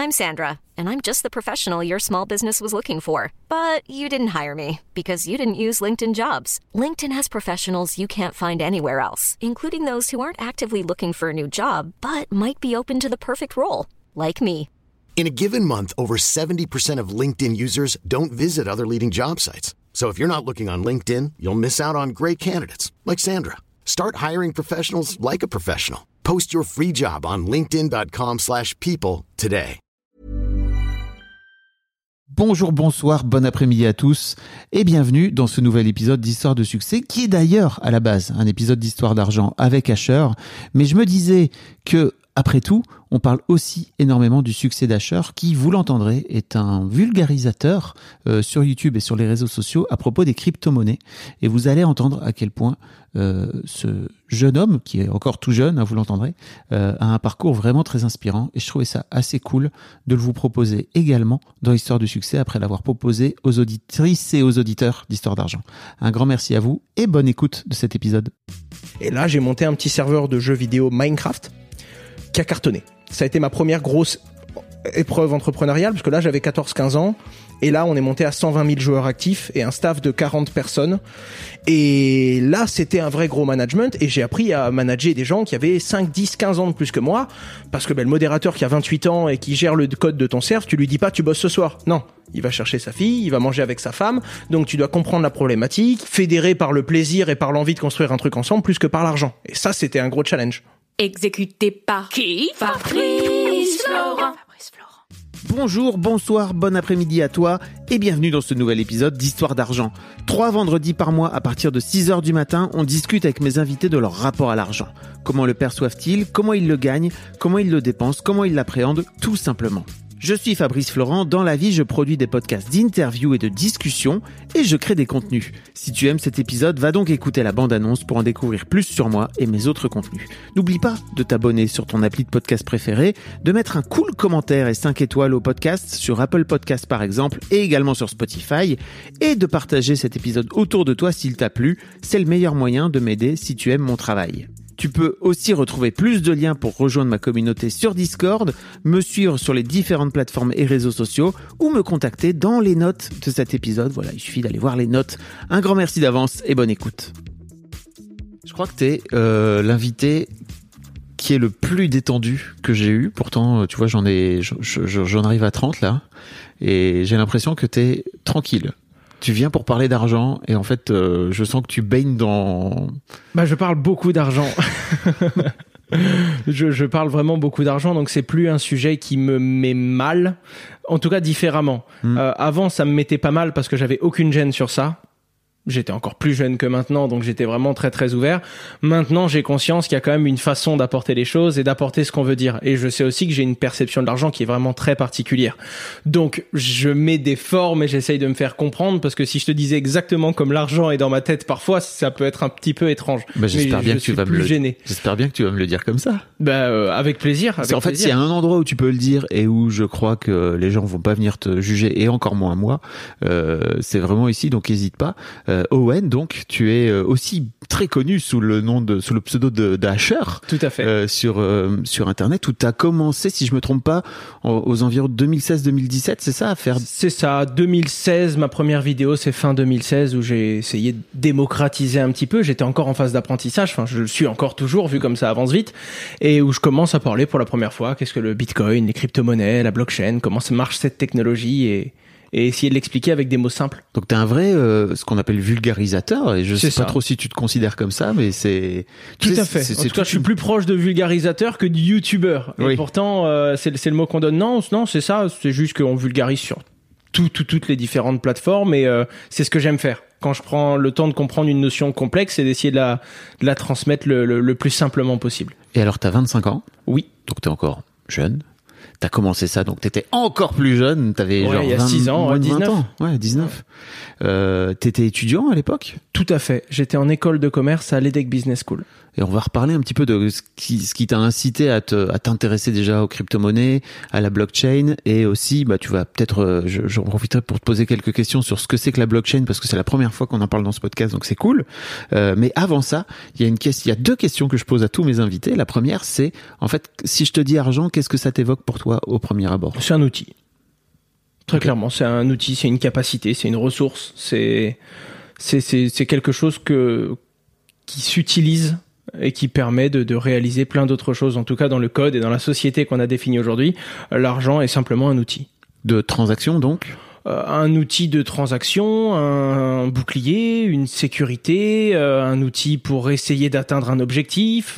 I'm Sandra, and I'm just the professional your small business was looking for. But you didn't hire me because you didn't use LinkedIn Jobs. LinkedIn has professionals you can't find anywhere else, including those who aren't actively looking for a new job, but might be open to the perfect role, like me. In a given month, over 70% of LinkedIn users don't visit other leading job sites. So if you're not looking on LinkedIn, you'll miss out on great candidates like Sandra. Start hiring professionals like a professional. Post your free job on linkedin.com/people today. Bonjour, bonsoir, bon après-midi à tous et bienvenue dans ce nouvel épisode d'Histoire de succès qui est d'ailleurs à la base un épisode d'Histoire d'argent avec Asher. Mais je me disais que après tout, on parle aussi énormément du succès d'Asher qui, vous l'entendrez, est un vulgarisateur sur YouTube et sur les réseaux sociaux à propos des crypto-monnaies. Et vous allez entendre à quel point ce jeune homme, qui est encore tout jeune, vous l'entendrez, a un parcours vraiment très inspirant. Et je trouvais ça assez cool de le vous proposer également dans Histoire du succès après l'avoir proposé aux auditrices et aux auditeurs d'Histoire d'argent. Un grand merci à vous et bonne écoute de cet épisode. Et là, j'ai monté un petit serveur de jeux vidéo Minecraft qui a cartonné. Ça a été ma première grosse épreuve entrepreneuriale, parce que là, j'avais 14-15 ans, et là, on est monté à 120 000 joueurs actifs et un staff de 40 personnes. Et là, c'était un vrai gros management, et j'ai appris à manager des gens qui avaient 5, 10, 15 ans de plus que moi, parce que le modérateur qui a 28 ans et qui gère le code de ton serve, tu lui dis pas tu bosses ce soir. Non. Il va chercher sa fille, il va manger avec sa femme, donc tu dois comprendre la problématique, fédérer par le plaisir et par l'envie de construire un truc ensemble plus que par l'argent. Et ça, c'était un gros challenge. Exécuté par qui? Fabrice Florent. Bonjour, bonsoir, bon après-midi à toi et bienvenue dans ce nouvel épisode d'Histoire d'argent. 3 vendredis par mois à partir de 6h du matin, on discute avec mes invités de leur rapport à l'argent. Comment le perçoivent-ils? Comment ils le gagnent? Comment ils le dépensent? Comment ils l'appréhendent? Tout simplement. Je suis Fabrice Florent, dans la vie je produis des podcasts d'interviews et de discussions et je crée des contenus. Si tu aimes cet épisode, va donc écouter la bande-annonce pour en découvrir plus sur moi et mes autres contenus. N'oublie pas de t'abonner sur ton appli de podcast préféré, de mettre un cool commentaire et 5 étoiles au podcast sur Apple Podcasts par exemple et également sur Spotify et de partager cet épisode autour de toi s'il t'a plu. C'est le meilleur moyen de m'aider si tu aimes mon travail. Tu peux aussi retrouver plus de liens pour rejoindre ma communauté sur Discord, me suivre sur les différentes plateformes et réseaux sociaux ou me contacter dans les notes de cet épisode. Voilà, il suffit d'aller voir les notes. Un grand merci d'avance et bonne écoute. Je crois que t'es l'invité qui est le plus détendu que j'ai eu. Pourtant, tu vois, j'en arrive à 30 là et j'ai l'impression que t'es tranquille. Tu viens pour parler d'argent et en fait, je sens que tu baignes dans... Je parle beaucoup d'argent. je parle vraiment beaucoup d'argent, donc c'est plus un sujet qui me met mal, en tout cas différemment. Avant, ça me mettait pas mal parce que j'avais aucune gêne sur ça. J'étais encore plus jeune que maintenant, donc j'étais vraiment très très ouvert. Maintenant, j'ai conscience qu'il y a quand même une façon d'apporter les choses et d'apporter ce qu'on veut dire. Et je sais aussi que j'ai une perception de l'argent qui est vraiment très particulière. Donc, je mets des formes et j'essaye de me faire comprendre, parce que si je te disais exactement comme l'argent est dans ma tête, parfois, ça peut être un petit peu étrange. J'espère bien que tu vas me le dire comme ça. Avec plaisir. En fait, s'il y a un endroit où tu peux le dire et où je crois que les gens vont pas venir te juger, et encore moins moi, c'est vraiment ici, donc n'hésite pas. Owen, donc tu es aussi très connu sous le pseudo d'Asher. Tout à fait. Sur internet, où tu as commencé, si je me trompe pas, aux environs 2016-2017, c'est ça à faire? C'est ça, 2016, ma première vidéo, c'est fin 2016 où j'ai essayé de démocratiser un petit peu. J'étais encore en phase d'apprentissage, enfin je le suis encore toujours vu comme ça avance vite, et où je commence à parler pour la première fois qu'est-ce que le Bitcoin, les crypto-monnaies, la blockchain, comment ça marche cette technologie, et essayer de l'expliquer avec des mots simples. Donc t'es un vrai, ce qu'on appelle vulgarisateur, et je sais pas trop si tu te considères comme ça, mais c'est... Tout à fait. En tout cas, je suis plus proche de vulgarisateur que de youtubeur. Oui. Et pourtant, c'est le mot qu'on donne. Non, c'est ça, c'est juste qu'on vulgarise sur toutes les différentes plateformes, et c'est ce que j'aime faire. Quand je prends le temps de comprendre une notion complexe, c'est d'essayer de la transmettre le plus simplement possible. Et alors, t'as 25 ans? Oui. Donc t'es encore jeune. T'as commencé ça, donc t'étais encore plus jeune, t'avais genre il y a 6 ans, 19 ans. Ouais, 19. T'étais étudiant à l'époque? Tout à fait. J'étais en école de commerce à l'EDEC Business School. Et on va reparler un petit peu de ce qui t'a incité à t'intéresser déjà aux crypto-monnaies, à la blockchain, et aussi, tu vas peut-être, j'en profiterai pour te poser quelques questions sur ce que c'est que la blockchain, parce que c'est la première fois qu'on en parle dans ce podcast, donc c'est cool. Mais avant ça, il y a 2 questions que je pose à tous mes invités. La première, c'est, en fait, si je te dis argent, qu'est-ce que ça t'évoque pour pour toi au premier abord? C'est un outil. Très Ok. clairement, c'est un outil, c'est une capacité, c'est une ressource, c'est quelque chose qui s'utilise et qui permet de réaliser plein d'autres choses. En tout cas, dans le code et dans la société qu'on a définie aujourd'hui, l'argent est simplement un outil. De transaction, donc? Un outil de transaction, un bouclier, une sécurité, un outil pour essayer d'atteindre un objectif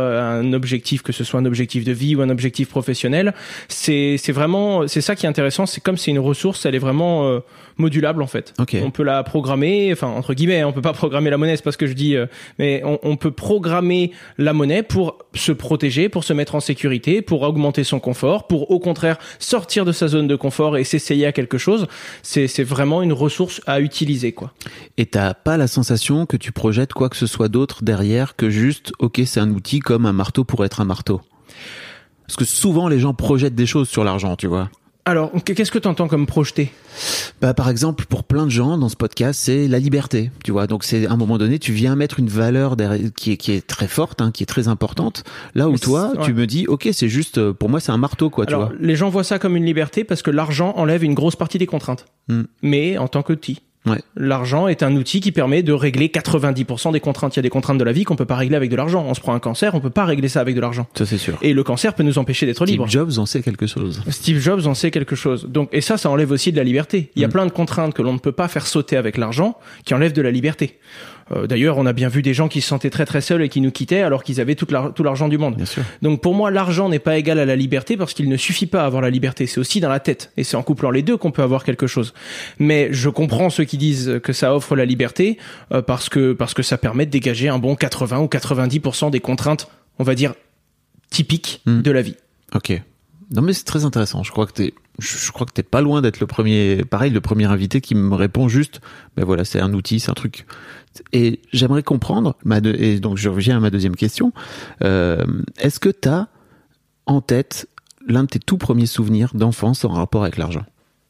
que ce soit un objectif de vie ou un objectif professionnel. C'est ça qui est intéressant. C'est comme c'est une ressource, elle est vraiment modulable en fait. Ok. On peut la programmer, enfin entre guillemets, on peut pas programmer la monnaie, c'est pas ce que je dis, mais on peut programmer la monnaie pour se protéger, pour se mettre en sécurité, pour augmenter son confort, pour au contraire sortir de sa zone de confort et s'essayer à quelque chose. C'est vraiment une ressource à utiliser, quoi. Et t'as pas la sensation que tu projettes quoi que ce soit d'autre derrière que juste, ok, c'est un outil comme un marteau pour être un marteau? Parce que souvent les gens projettent des choses sur l'argent, tu vois. Alors, qu'est-ce que tu entends comme projeter? Bah, par exemple, pour plein de gens dans ce podcast, c'est la liberté, tu vois. Donc, c'est à un moment donné, tu viens mettre une valeur derrière, qui est très forte, hein, qui est très importante. Là où Mais toi, ouais. tu me dis, ok, c'est juste, pour moi, c'est un marteau, quoi, Alors, tu vois. les gens voient ça comme une liberté parce que l'argent enlève une grosse partie des contraintes. Mais en tant qu'outil. Ouais. L'argent est un outil qui permet de régler 90% des contraintes. Il y a des contraintes de la vie qu'on peut pas régler avec de l'argent. On se prend un cancer, on peut pas régler ça avec de l'argent. Ça, c'est sûr. Et le cancer peut nous empêcher d'être libres. Steve Jobs en sait quelque chose. Steve Jobs en sait quelque chose. Donc, et ça enlève aussi de la liberté. Il y a plein de contraintes que l'on ne peut pas faire sauter avec l'argent qui enlèvent de la liberté. D'ailleurs, on a bien vu des gens qui se sentaient très très seuls et qui nous quittaient alors qu'ils avaient tout l'argent du monde. Bien sûr. Donc pour moi, l'argent n'est pas égal à la liberté parce qu'il ne suffit pas à avoir la liberté. C'est aussi dans la tête. Et c'est en couplant les deux qu'on peut avoir quelque chose. Mais je comprends ceux qui disent que ça offre la liberté parce que ça permet de dégager un bon 80 ou 90% des contraintes, on va dire, typiques de la vie. Ok. Non, mais c'est très intéressant. Je crois que t'es pas loin d'être le premier invité qui me répond juste, ben voilà, c'est un outil, c'est un truc. Et j'aimerais comprendre, et donc je reviens à ma deuxième question. Est-ce que t'as en tête l'un de tes tout premiers souvenirs d'enfance en rapport avec l'argent?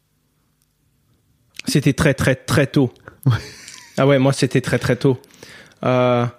C'était très très très tôt. Ah ouais, moi c'était très très tôt. Je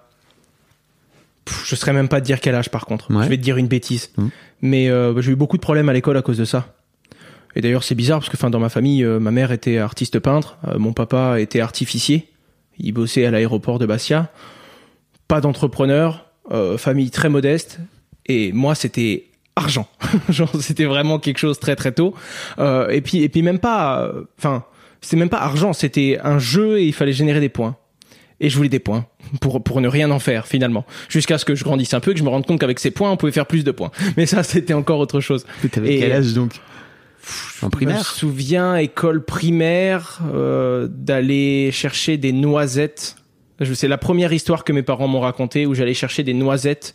saurais même pas te dire quel âge par contre. Ouais. Je vais te dire une bêtise. Mais j'ai eu beaucoup de problèmes à l'école à cause de ça. Et d'ailleurs c'est bizarre parce que dans ma famille, ma mère était artiste peintre, mon papa était artificier. Il bossait à l'aéroport de Bastia. Pas d'entrepreneur, famille très modeste. Et moi c'était argent. Genre c'était vraiment quelque chose très très tôt. Et puis même pas... c'était même pas argent, c'était un jeu et il fallait générer des points. Et je voulais des points pour ne rien en faire finalement. Jusqu'à ce que je grandisse un peu et que je me rende compte qu'avec ces points, on pouvait faire plus de points. Mais ça, c'était encore autre chose. Mais t'avais quel âge donc? En Je me primaire? souviens, école primaire, d'aller chercher des noisettes. C'est la première histoire que mes parents m'ont racontée où j'allais chercher des noisettes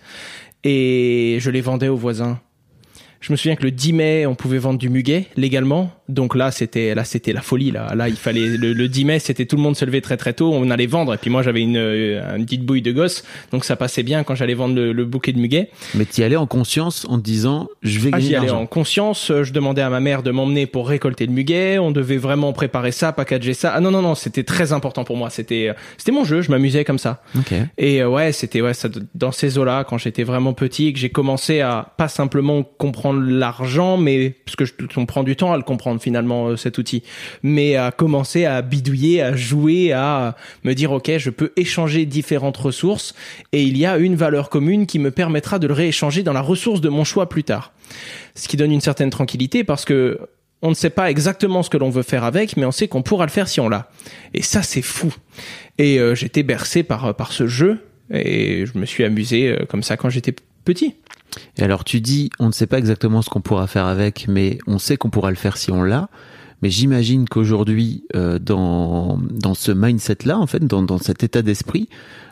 et je les vendais aux voisins. Je me souviens que le 10 mai, on pouvait vendre du muguet légalement. Donc là, c'était la folie. Là, il fallait le 10 mai, c'était tout le monde se levait très très tôt. On allait vendre. Et puis moi, j'avais une petite bouille de gosse, donc ça passait bien quand j'allais vendre le bouquet de muguet. Mais t'y allais en conscience en te disant, je vais gagner de J'y allais l'argent. en conscience. Je demandais à ma mère de m'emmener pour récolter le muguet. On devait vraiment préparer ça, packager ça. Ah non, c'était très important pour moi. C'était mon jeu. Je m'amusais comme ça. Ok. Et c'était ça, dans ces eaux-là, quand j'étais vraiment petit et que j'ai commencé à pas simplement comprendre l'argent, mais parce que on prend du temps à le comprendre finalement cet outil, mais à commencer à bidouiller, à jouer, à me dire ok, je peux échanger différentes ressources et il y a une valeur commune qui me permettra de le rééchanger dans la ressource de mon choix plus tard. Ce qui donne une certaine tranquillité parce que on ne sait pas exactement ce que l'on veut faire avec, mais on sait qu'on pourra le faire si on l'a. Et ça, c'est fou. Et j'étais bercé par ce jeu et je me suis amusé comme ça quand j'étais petit. Et alors tu dis, on ne sait pas exactement ce qu'on pourra faire avec, mais on sait qu'on pourra le faire si on l'a. Mais j'imagine qu'aujourd'hui, dans ce mindset-là, en fait, dans cet état d'esprit,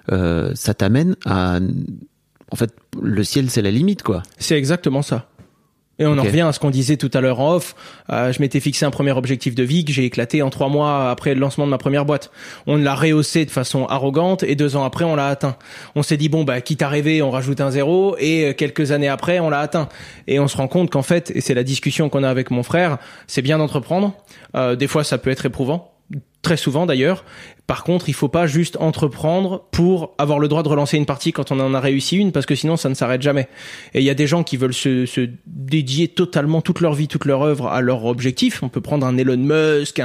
ça t'amène à... En fait, le ciel, c'est la limite, quoi. C'est exactement ça. Et on en revient à ce qu'on disait tout à l'heure en off. Je m'étais fixé un premier objectif de vie que j'ai éclaté en 3 mois après le lancement de ma première boîte. On l'a rehaussé de façon arrogante et 2 ans après, on l'a atteint. On s'est dit, quitte à rêver, on rajoute un 0 et quelques années après, on l'a atteint. Et on se rend compte qu'en fait, et c'est la discussion qu'on a avec mon frère, c'est bien d'entreprendre. Des fois, ça peut être éprouvant. Très souvent d'ailleurs. Par contre, il faut pas juste entreprendre pour avoir le droit de relancer une partie quand on en a réussi une, parce que sinon ça ne s'arrête jamais. Et il y a des gens qui veulent se dédier totalement toute leur vie, toute leur œuvre à leur objectif. On peut prendre un Elon Musk,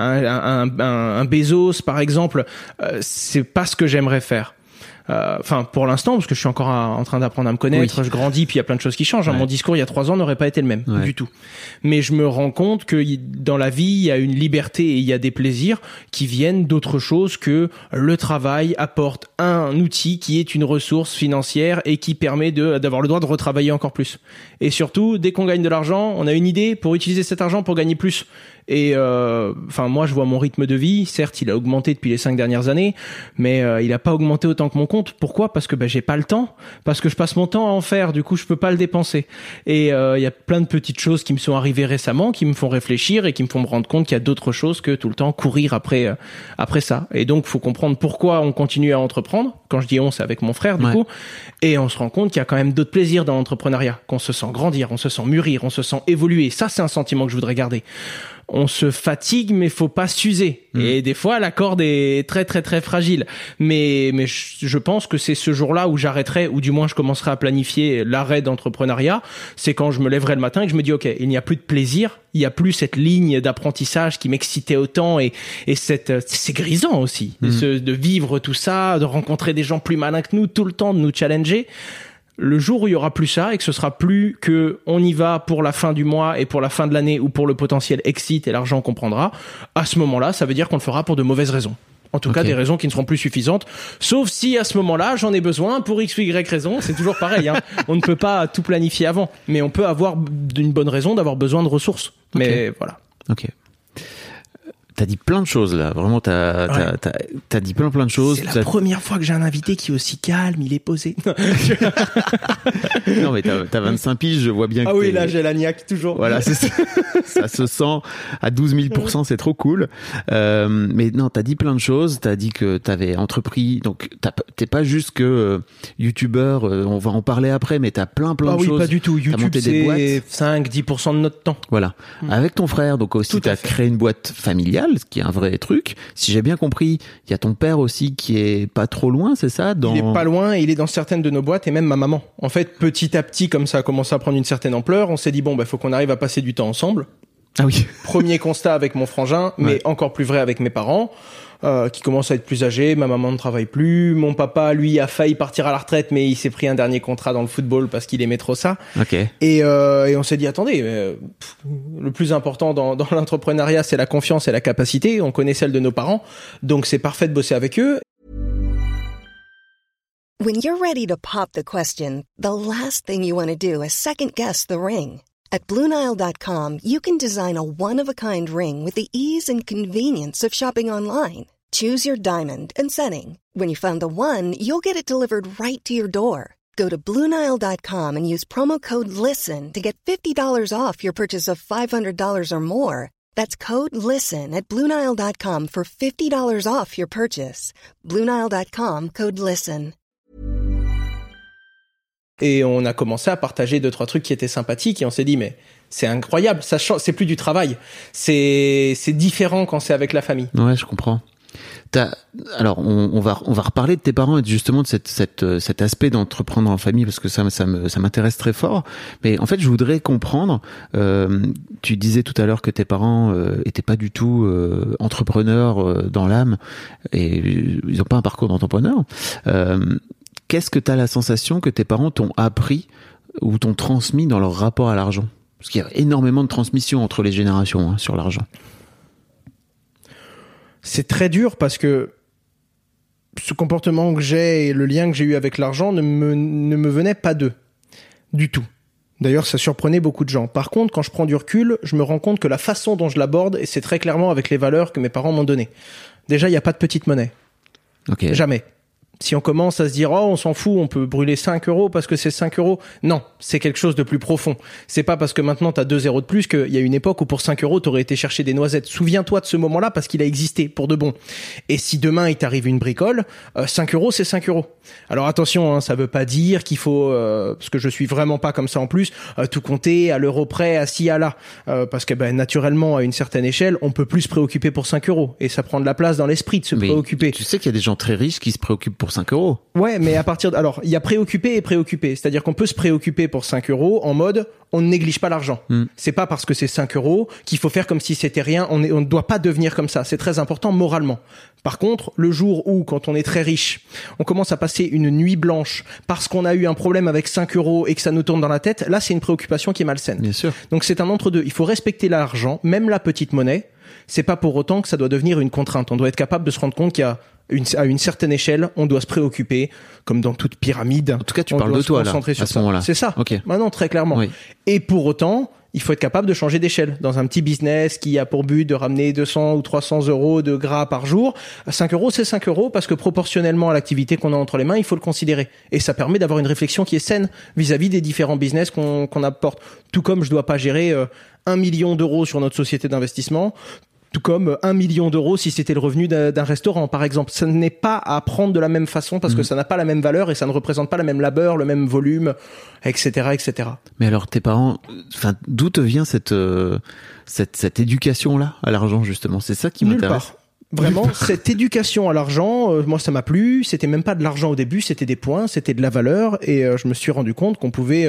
un Bezos par exemple. C'est pas ce que j'aimerais faire. Enfin, pour l'instant, parce que je suis encore en train d'apprendre à me connaître, je grandis, puis il y a plein de choses qui changent. Ouais. Mon discours il y a 3 ans n'aurait pas été le même du tout. Mais je me rends compte que dans la vie, il y a une liberté et il y a des plaisirs qui viennent d'autre chose que le travail apporte un outil qui est une ressource financière et qui permet d'avoir le droit de retravailler encore plus. Et surtout, dès qu'on gagne de l'argent, on a une idée pour utiliser cet argent pour gagner plus. Et enfin moi je vois mon rythme de vie, certes il a augmenté depuis les 5 dernières années, mais il a pas augmenté autant que mon compte. Pourquoi ? Parce que j'ai pas le temps, parce que je passe mon temps à en faire, du coup je peux pas le dépenser. Et il y a plein de petites choses qui me sont arrivées récemment, qui me font réfléchir et qui me font me rendre compte qu'il y a d'autres choses que tout le temps courir après ça. Et donc faut comprendre pourquoi on continue à entreprendre. Quand je dis on, c'est avec mon frère du coup. Et on se rend compte qu'il y a quand même d'autres plaisirs dans l'entrepreneuriat, qu'on se sent grandir, on se sent mûrir, on se sent évoluer. Ça c'est un sentiment que je voudrais garder. On se fatigue, mais faut pas s'user. Et des fois, la corde est très, très, très fragile. Mais je pense que c'est ce jour-là où j'arrêterai, ou du moins je commencerai à planifier l'arrêt d'entrepreneuriat. C'est quand je me lèverai le matin et que je me dis, OK, il n'y a plus de plaisir. Il n'y a plus cette ligne d'apprentissage qui m'excitait autant et c'est grisant aussi. De vivre tout ça, de rencontrer des gens plus malins que nous tout le temps, de nous challenger. Le jour où il y aura plus ça et que ce sera plus que on y va pour la fin du mois et pour la fin de l'année ou pour le potentiel exit et l'argent qu'on prendra, à ce moment-là, ça veut dire qu'on le fera pour de mauvaises raisons. En tout cas, des raisons qui ne seront plus suffisantes. Sauf si à ce moment-là, j'en ai besoin pour X ou Y raison. C'est toujours pareil, hein. On ne peut pas tout planifier avant. Mais on peut avoir une bonne raison d'avoir besoin de ressources. Mais voilà. Ok. T'as dit plein de choses là, vraiment t'as dit plein de choses. C'est la première fois que j'ai un invité qui est aussi calme, il est posé. Non mais t'as 25 piges, je vois bien que oui, là j'ai la niaque toujours. Voilà, ça se sent à 12 000%, c'est trop cool. Mais non, t'as dit plein de choses, t'as dit que t'avais entrepris, donc t'es pas juste que youtubeur, on va en parler après, mais t'as plein de choses. Oui, pas du tout. YouTube c'est 5-10% de notre temps. Voilà. Avec ton frère, donc aussi t'as créé une boîte familiale, ce qui est un vrai truc. Si j'ai bien compris, il y a ton père aussi qui est pas trop loin, c'est ça? Il est pas loin et il est dans certaines de nos boîtes et même ma maman. En fait, petit à petit, comme ça a commencé à prendre une certaine ampleur, on s'est dit faut qu'on arrive à passer du temps ensemble. Ah oui. Premier constat avec mon frangin, mais encore plus vrai avec mes parents. Qui commencent à être plus âgés, ma maman ne travaille plus, mon papa lui a failli partir à la retraite mais il s'est pris un dernier contrat dans le football parce qu'il aimait trop ça. Okay. Et on s'est dit attendez, le plus important dans l'entrepreneuriat c'est la confiance et la capacité, on connaît celle de nos parents, donc c'est parfait de bosser avec eux. When you're ready to pop the question, the last thing you want to do is second guess the ring. At BlueNile.com, you can design a one-of-a-kind ring with the ease and convenience of shopping online. Choose your diamond and setting. When you find the one, you'll get it delivered right to your door. Go to BlueNile.com and use promo code LISTEN to get $50 off your purchase of $500 or more. That's code LISTEN at BlueNile.com for $50 off your purchase. BlueNile.com, code LISTEN. Et on a commencé à partager 2-3 trucs qui étaient sympathiques et on s'est dit mais c'est incroyable, ça change, c'est plus du travail, c'est différent quand c'est avec la famille. Ouais, je comprends. Alors on va reparler de tes parents et justement de cet aspect d'entreprendre en famille parce que ça m'intéresse très fort. Mais en fait, je voudrais comprendre. Tu disais tout à l'heure que tes parents étaient pas du tout entrepreneurs dans l'âme et ils ont pas un parcours d'entrepreneur. Qu'est-ce que tu as la sensation que tes parents t'ont appris ou t'ont transmis dans leur rapport à l'argent? Parce qu'il y a énormément de transmission entre les générations sur l'argent. C'est très dur parce que ce comportement que j'ai et le lien que j'ai eu avec l'argent ne me venait pas d'eux. Du tout. D'ailleurs, ça surprenait beaucoup de gens. Par contre, quand je prends du recul, je me rends compte que la façon dont je l'aborde, et c'est très clairement avec les valeurs que mes parents m'ont données. Déjà, il n'y a pas de petite monnaie. Okay. Jamais. Si on commence à se dire, on s'en fout, on peut brûler 5 euros parce que c'est 5 euros. Non, c'est quelque chose de plus profond. C'est pas parce que maintenant t'as 2 zéros de plus qu'il y a une époque où pour 5 euros t'aurais été chercher des noisettes. Souviens-toi de ce moment-là parce qu'il a existé pour de bon. Et si demain il t'arrive une bricole, 5 euros c'est 5 euros. Alors attention, ça veut pas dire qu'il faut, parce que je suis vraiment pas comme ça en plus, tout compter à l'euro près, à ci, à là. Parce que naturellement, à une certaine échelle, on peut plus se préoccuper pour 5 euros. Et ça prend de la place dans l'esprit de se préoccuper. Tu sais qu'il y a des gens très riches qui se préoccupent pour 5 euros. Ouais, mais alors, il y a préoccupé et préoccupé. C'est-à-dire qu'on peut se préoccuper pour 5 euros en mode, on ne néglige pas l'argent. C'est pas parce que c'est 5 euros qu'il faut faire comme si c'était rien. On ne doit pas devenir comme ça. C'est très important moralement. Par contre, le jour où, quand on est très riche, on commence à passer une nuit blanche parce qu'on a eu un problème avec 5 euros et que ça nous tourne dans la tête, là, c'est une préoccupation qui est malsaine. Bien sûr. Donc c'est un entre-deux. Il faut respecter l'argent, même la petite monnaie. C'est pas pour autant que ça doit devenir une contrainte. On doit être capable de se rendre compte qu'il y a à une certaine échelle, on doit se préoccuper, comme dans toute pyramide. En tout cas, tu parles de toi, là, à ce moment-là. C'est ça. Ok. Maintenant, très clairement. Oui. Et pour autant, il faut être capable de changer d'échelle. Dans un petit business qui a pour but de ramener 200 ou 300 euros de gras par jour, 5 euros, c'est 5 euros parce que proportionnellement à l'activité qu'on a entre les mains, il faut le considérer. Et ça permet d'avoir une réflexion qui est saine vis-à-vis des différents business qu'on apporte. Tout comme je dois pas gérer 1 million d'euros sur notre société d'investissement, tout comme 1 million d'euros si c'était le revenu d'un restaurant, par exemple. Ça n'est pas à prendre de la même façon parce que ça n'a pas la même valeur et ça ne représente pas le même labeur, le même volume, etc., etc. Mais alors, tes parents, d'où te vient cette éducation-là à l'argent, justement? C'est ça qui m'intéresse. Nulle part. Vraiment, cette éducation à l'argent, moi ça m'a plu. C'était même pas de l'argent au début, c'était des points, c'était de la valeur et je me suis rendu compte qu'on pouvait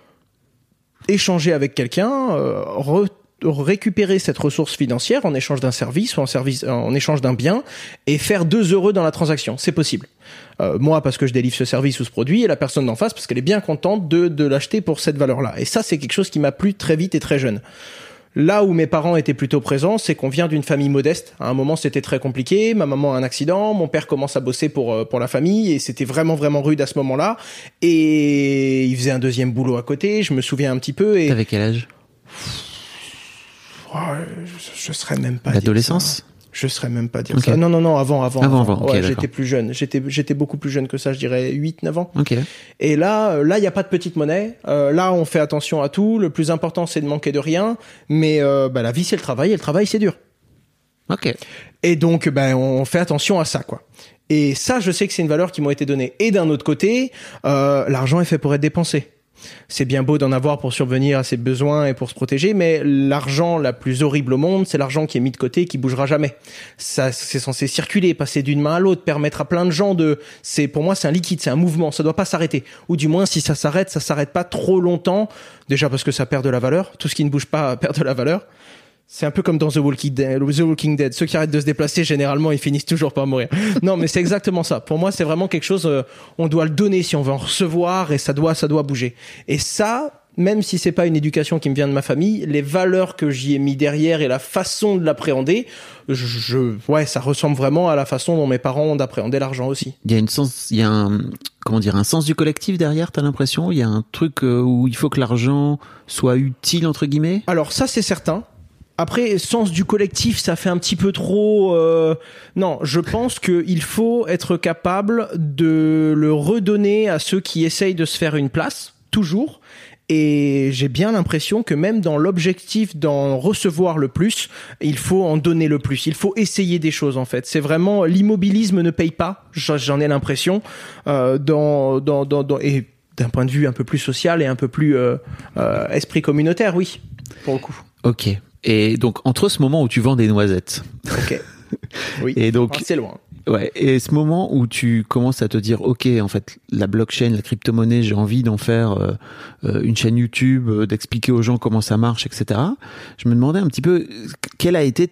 échanger avec quelqu'un, récupérer cette ressource financière en échange d'un service ou en échange d'un bien et faire 2 heureux dans la transaction. C'est possible. Moi, parce que je délivre ce service ou ce produit et la personne d'en face parce qu'elle est bien contente de l'acheter pour cette valeur-là. Et ça, c'est quelque chose qui m'a plu très vite et très jeune. Là où mes parents étaient plutôt présents, c'est qu'on vient d'une famille modeste. À un moment, c'était très compliqué. Ma maman a un accident. Mon père commence à bosser pour la famille et c'était vraiment, vraiment rude à ce moment-là. Et il faisait un deuxième boulot à côté. Je me souviens un petit peu. Et t'avais quel âge? Je serais même pas. L'adolescence? Je serais même pas dire ça. Non, avant. Okay, ouais, j'étais plus jeune. J'étais beaucoup plus jeune que ça, je dirais 8-9 ans. Ok. Et là, il y a pas de petite monnaie. Là, on fait attention à tout. Le plus important, c'est de manquer de rien. Mais la vie, c'est le travail. Et le travail, c'est dur. Ok. Et donc, on fait attention à ça, quoi. Et ça, je sais que c'est une valeur qui m'a été donnée. Et d'un autre côté, l'argent est fait pour être dépensé. C'est bien beau d'en avoir pour subvenir à ses besoins et pour se protéger, mais l'argent la plus horrible au monde, c'est l'argent qui est mis de côté et qui bougera jamais. Ça, c'est censé circuler, passer d'une main à l'autre, permettre à plein de gens pour moi, c'est un liquide, c'est un mouvement, ça doit pas s'arrêter. Ou du moins, si ça s'arrête pas trop longtemps. Déjà parce que ça perd de la valeur. Tout ce qui ne bouge pas perd de la valeur. C'est un peu comme dans The Walking Dead. Ceux qui arrêtent de se déplacer, généralement, ils finissent toujours par mourir. Non, mais c'est exactement ça. Pour moi, c'est vraiment quelque chose, on doit le donner si on veut en recevoir et ça doit bouger. Et ça, même si c'est pas une éducation qui me vient de ma famille, les valeurs que j'y ai mis derrière et la façon de l'appréhender, ça ressemble vraiment à la façon dont mes parents ont d'appréhender l'argent aussi. Il y a un sens du collectif derrière, t'as l'impression? Il y a un truc où il faut que l'argent soit utile, entre guillemets? Alors ça, c'est certain. Après, sens du collectif, ça fait un petit peu trop... Non, je pense qu'il faut être capable de le redonner à ceux qui essayent de se faire une place, toujours. Et j'ai bien l'impression que même dans l'objectif d'en recevoir le plus, il faut en donner le plus. Il faut essayer des choses, en fait. C'est vraiment... L'immobilisme ne paye pas, j'en ai l'impression, et d'un point de vue un peu plus social et un peu plus esprit communautaire, oui, pour le coup. Ok. Et donc, entre ce moment où tu vends des noisettes. Ok. Oui. Et donc. C'est loin. Ouais. Et ce moment où tu commences à te dire, ok, en fait, la blockchain, la crypto-monnaie, j'ai envie d'en faire une chaîne YouTube, d'expliquer aux gens comment ça marche, etc. Je me demandais un petit peu, quel a été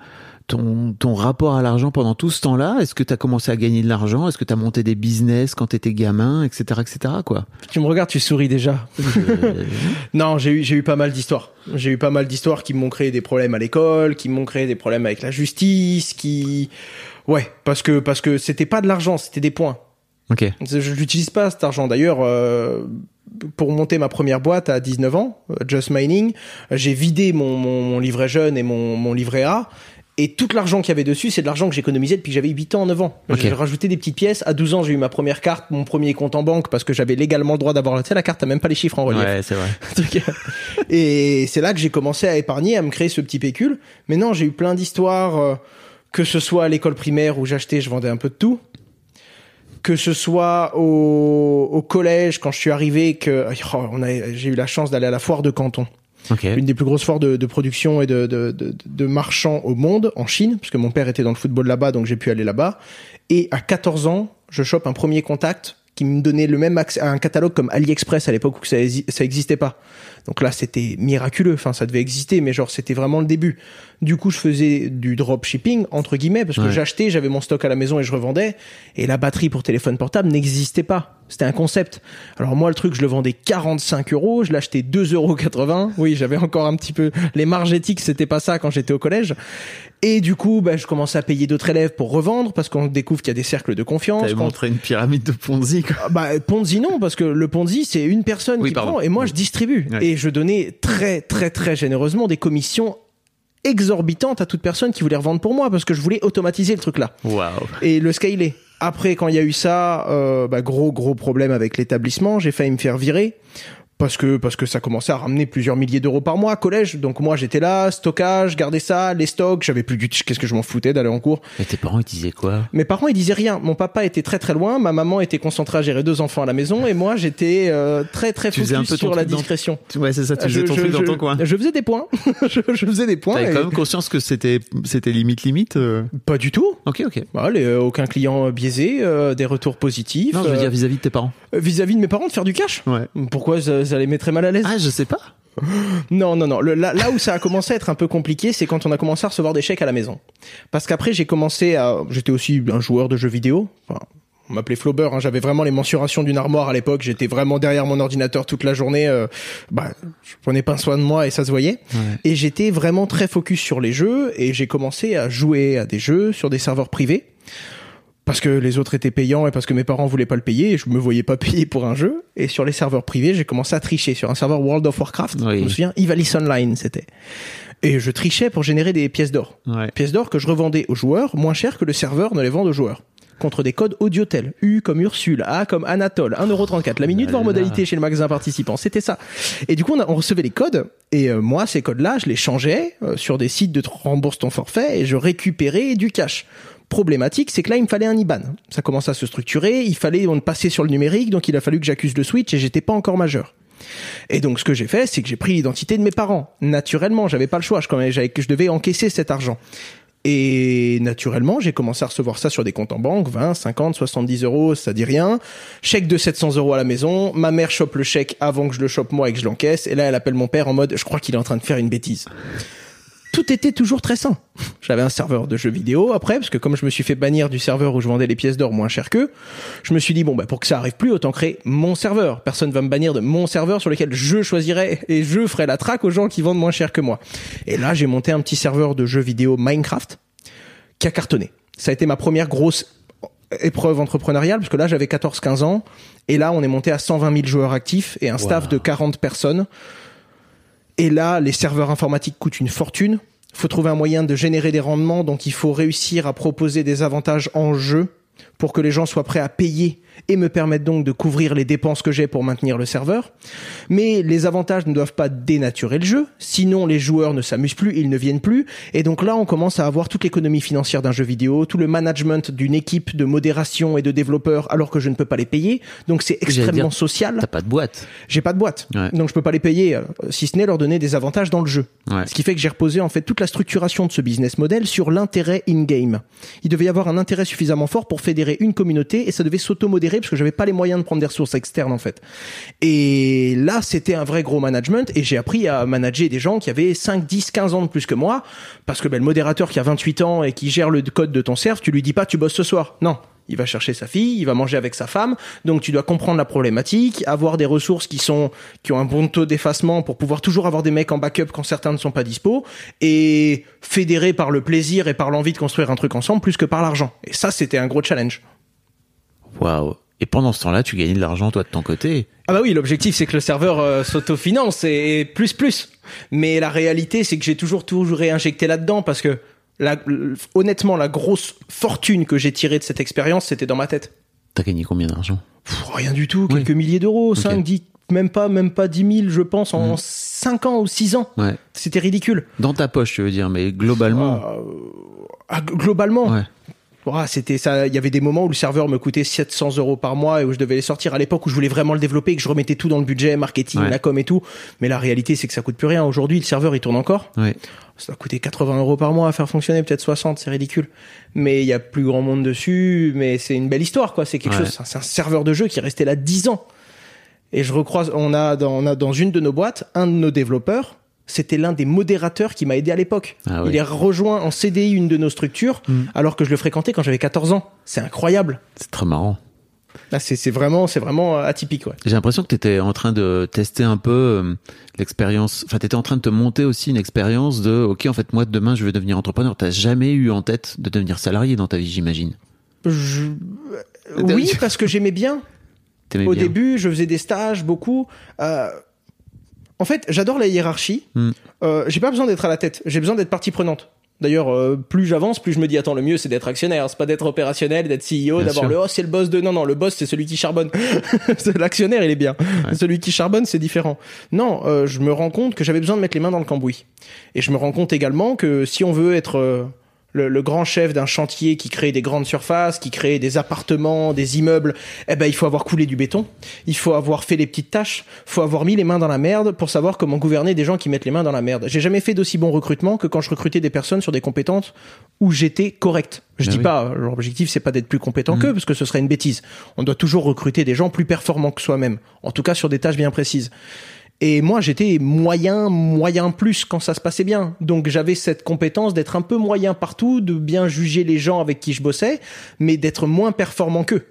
ton rapport à l'argent pendant tout ce temps-là? Est-ce que tu as commencé à gagner de l'argent? Est-ce que tu as monté des business quand tu étais gamin, etc., quoi? Tu me regardes, tu souris déjà. Non, j'ai eu pas mal d'histoires. J'ai eu pas mal d'histoires qui m'ont créé des problèmes à l'école, qui m'ont créé des problèmes avec la justice, ouais, parce que c'était pas de l'argent, c'était des points. Ok. Je l'utilise pas cet argent. D'ailleurs, pour monter ma première boîte à 19 ans, Just Mining, j'ai vidé mon livret jeune et mon livret A. Et tout l'argent qu'il y avait dessus, c'est de l'argent que j'économisais depuis que j'avais 8 ans, 9 ans. Ok. J'ai rajouté des petites pièces. À 12 ans, j'ai eu ma première carte, mon premier compte en banque, parce que j'avais légalement le droit d'avoir, tu sais, la carte, t'as même pas les chiffres en relief. Ouais, c'est vrai. Et c'est là que j'ai commencé à épargner, à me créer ce petit pécule. Mais non, j'ai eu plein d'histoires, que ce soit à l'école primaire où j'achetais, je vendais un peu de tout. Que ce soit au collège, quand je suis arrivé, j'ai eu la chance d'aller à la foire de Canton. Ok. Une des plus grosses foires de production et de marchands au monde, en Chine, parce que mon père était dans le football là-bas, donc j'ai pu aller là-bas. Et à 14 ans, je chope un premier contact qui me donnait le même accès à un catalogue comme AliExpress à l'époque où ça existait pas. Donc là, c'était miraculeux. Enfin, ça devait exister, mais genre, c'était vraiment le début. Du coup, je faisais du dropshipping, entre guillemets, parce que j'achetais, j'avais mon stock à la maison et je revendais. Et la batterie pour téléphone portable n'existait pas. C'était un concept. Alors moi, le truc, je le vendais 45 €, je l'achetais 2,80 €. Oui, j'avais encore un petit peu... Les marges éthiques, c'était pas ça quand j'étais au collège. Et du coup, je commençais à payer d'autres élèves pour revendre, parce qu'on découvre qu'il y a des cercles de confiance. T'avais montré une pyramide de Ponzi, quoi. Ponzi non, parce que le Ponzi, c'est une personne qui prend et moi, je distribue. Ouais. Et je donnais très, très, très généreusement des commissions exorbitantes à toute personne qui voulait revendre pour moi, parce que je voulais automatiser le truc là. Waouh. Et le scaler. Après, quand il y a eu ça, gros problème avec l'établissement. J'ai failli me faire virer. Parce que ça commençait à ramener plusieurs milliers d'euros par mois, collège. Donc moi, j'étais là, stockage, gardais ça, les stocks, j'avais plus qu'est-ce que je m'en foutais d'aller en cours. Et tes parents, ils disaient quoi? Mes parents, ils disaient rien. Mon papa était très très loin, ma maman était concentrée à gérer 2 enfants à la maison, et moi, j'étais très très focus sur la discrétion. Ouais, c'est ça, tu faisais ton truc dans ton coin. Je faisais des points. je faisais des points. T'avais quand même conscience que c'était limite Pas du tout. Ok. Aucun client biaisé, des retours positifs. Non, je veux dire vis-à-vis de tes parents. Vis-à-vis de mes parents, de faire du cash. Ouais. Pourquoi ça les mettrait mal à l'aise? Ah, je sais pas. Non. Là où ça a commencé à être un peu compliqué, c'est quand on a commencé à recevoir des chèques à la maison. Parce qu'après, j'étais aussi un joueur de jeux vidéo. Enfin, on m'appelait Flaubert, hein. J'avais vraiment les mensurations d'une armoire à l'époque. J'étais vraiment derrière mon ordinateur toute la journée. Je prenais pas soin de moi et ça se voyait. Ouais. Et j'étais vraiment très focus sur les jeux et j'ai commencé à jouer à des jeux sur des serveurs privés. Parce que les autres étaient payants et parce que mes parents voulaient pas le payer et je me voyais pas payer pour un jeu. Et sur les serveurs privés, j'ai commencé à tricher sur un serveur World of Warcraft. Oui. Je me souviens, Ivalice Online, c'était. Et je trichais pour générer des pièces d'or. Ouais. Pièces d'or que je revendais aux joueurs moins cher que le serveur ne les vend aux joueurs. Contre des codes Audiotel. U comme Ursule, A comme Anatole, 1,34 €. La minute voire modalité chez le magasin participant. C'était ça. Et du coup, on recevait les codes. Et moi, ces codes-là, je les changeais sur des sites de rembourse ton forfait et je récupérais du cash. Problématique, c'est que là, il me fallait un IBAN. Ça commençait à se structurer, on passait sur le numérique, donc il a fallu que j'accuse le switch et j'étais pas encore majeur. Et donc, ce que j'ai fait, c'est que j'ai pris l'identité de mes parents. Naturellement, j'avais pas le choix, je devais encaisser cet argent. Et naturellement, j'ai commencé à recevoir ça sur des comptes en banque, 20, 50, 70 €, ça dit rien. Chèque de 700 € à la maison. Ma mère chope le chèque avant que je le chope moi et que je l'encaisse. Et là, elle appelle mon père en mode, je crois qu'il est en train de faire une bêtise. Tout était toujours très sain. J'avais un serveur de jeux vidéo après, parce que comme je me suis fait bannir du serveur où je vendais les pièces d'or moins cher qu'eux, je me suis dit, pour que ça arrive plus, autant créer mon serveur. Personne va me bannir de mon serveur sur lequel je choisirais et je ferai la traque aux gens qui vendent moins cher que moi. Et là, j'ai monté un petit serveur de jeux vidéo Minecraft qui a cartonné. Ça a été ma première grosse épreuve entrepreneuriale, parce que là, j'avais 14-15 ans, et là, on est monté à 120 000 joueurs actifs et un staff de 40 personnes. Et là, les serveurs informatiques coûtent une fortune. Il faut trouver un moyen de générer des rendements. Donc, il faut réussir à proposer des avantages en jeu pour que les gens soient prêts à payer et me permettent donc de couvrir les dépenses que j'ai pour maintenir le serveur. Mais les avantages ne doivent pas dénaturer le jeu, sinon les joueurs ne s'amusent plus, ils ne viennent plus. Et donc là, on commence à avoir toute l'économie financière d'un jeu vidéo, tout le management d'une équipe de modération et de développeurs alors que je ne peux pas les payer. Donc c'est extrêmement social. T'as pas de boîte. J'ai pas de boîte. Ouais. Donc je peux pas les payer, si ce n'est leur donner des avantages dans le jeu. Ouais. Ce qui fait que j'ai reposé en fait toute la structuration de ce business model sur l'intérêt in-game. Il devait y avoir un intérêt suffisamment fort pour fédérer une communauté et ça devait s'auto-modérer parce que j'avais pas les moyens de prendre des ressources externes en fait. Et là, c'était un vrai gros management et j'ai appris à manager des gens qui avaient 5, 10, 15 ans de plus que moi parce que le modérateur qui a 28 ans et qui gère le code de ton serve, tu lui dis pas tu bosses ce soir. Non. Il va chercher sa fille, il va manger avec sa femme, donc tu dois comprendre la problématique, avoir des ressources qui ont un bon taux d'effacement pour pouvoir toujours avoir des mecs en backup quand certains ne sont pas dispo, et fédérer par le plaisir et par l'envie de construire un truc ensemble plus que par l'argent. Et ça, c'était un gros challenge. Waouh. Et pendant ce temps-là, tu gagnais de l'argent, toi, de ton côté. Ah bah oui, l'objectif, c'est que le serveur s'autofinance et plus. Mais la réalité, c'est que j'ai toujours réinjecté là-dedans parce que Honnêtement, la grosse fortune que j'ai tirée de cette expérience, c'était dans ma tête. T'as gagné combien d'argent ? Rien du tout, quelques milliers d'euros, 5, 10, même pas 10 000, je pense, en 5 ans ou 6 ans. Ouais. C'était ridicule. Dans ta poche, tu veux dire, mais globalement. Globalement. Ouais. C'était ça. Il y avait des moments où le serveur me coûtait 700 € par mois et où je devais les sortir à l'époque où je voulais vraiment le développer et que je remettais tout dans le budget, marketing, la com et tout. Mais la réalité, c'est que ça coûte plus rien. Aujourd'hui, le serveur, il tourne encore. Ouais. Ça a coûté 80 € par mois à faire fonctionner, peut-être 60, c'est ridicule. Mais il y a plus grand monde dessus, mais c'est une belle histoire, quoi. C'est quelque chose, c'est un serveur de jeu qui est resté là 10 ans. Et je recroise, on a dans une de nos boîtes, un de nos développeurs, c'était l'un des modérateurs qui m'a aidé à l'époque. Ah oui. Il est rejoint en CDI une de nos structures, alors que je le fréquentais quand j'avais 14 ans. C'est incroyable. C'est très marrant. Là, c'est vraiment atypique, ouais. J'ai l'impression que t'étais en train de tester un peu l'expérience. Enfin, t'étais en train de te monter aussi une expérience de, ok, en fait, moi, demain, je veux devenir entrepreneur. T'as jamais eu en tête de devenir salarié dans ta vie, j'imagine. Oui, parce que j'aimais bien. Au début, je faisais des stages, beaucoup. En fait, j'adore la hiérarchie. J'ai pas besoin d'être à la tête. J'ai besoin d'être partie prenante. D'ailleurs, plus j'avance, plus je me dis, attends, le mieux, c'est d'être actionnaire. C'est pas d'être opérationnel, d'être CEO. Bien d'abord, c'est le boss de... Non, le boss, c'est celui qui charbonne. L'actionnaire, il est bien. Ouais. Celui qui charbonne, c'est différent. Non, je me rends compte que j'avais besoin de mettre les mains dans le cambouis. Et je me rends compte également que si on veut être... Le grand chef d'un chantier qui crée des grandes surfaces, qui crée des appartements, des immeubles, il faut avoir coulé du béton, il faut avoir fait les petites tâches, faut avoir mis les mains dans la merde pour savoir comment gouverner des gens qui mettent les mains dans la merde. J'ai jamais fait d'aussi bon recrutement que quand je recrutais des personnes sur des compétences où j'étais correct. Je dis pas, l'objectif c'est pas d'être plus compétent qu'eux, parce que ce serait une bêtise. On doit toujours recruter des gens plus performants que soi-même, en tout cas sur des tâches bien précises. Et moi, j'étais moyen plus quand ça se passait bien. Donc, j'avais cette compétence d'être un peu moyen partout, de bien juger les gens avec qui je bossais, mais d'être moins performant qu'eux.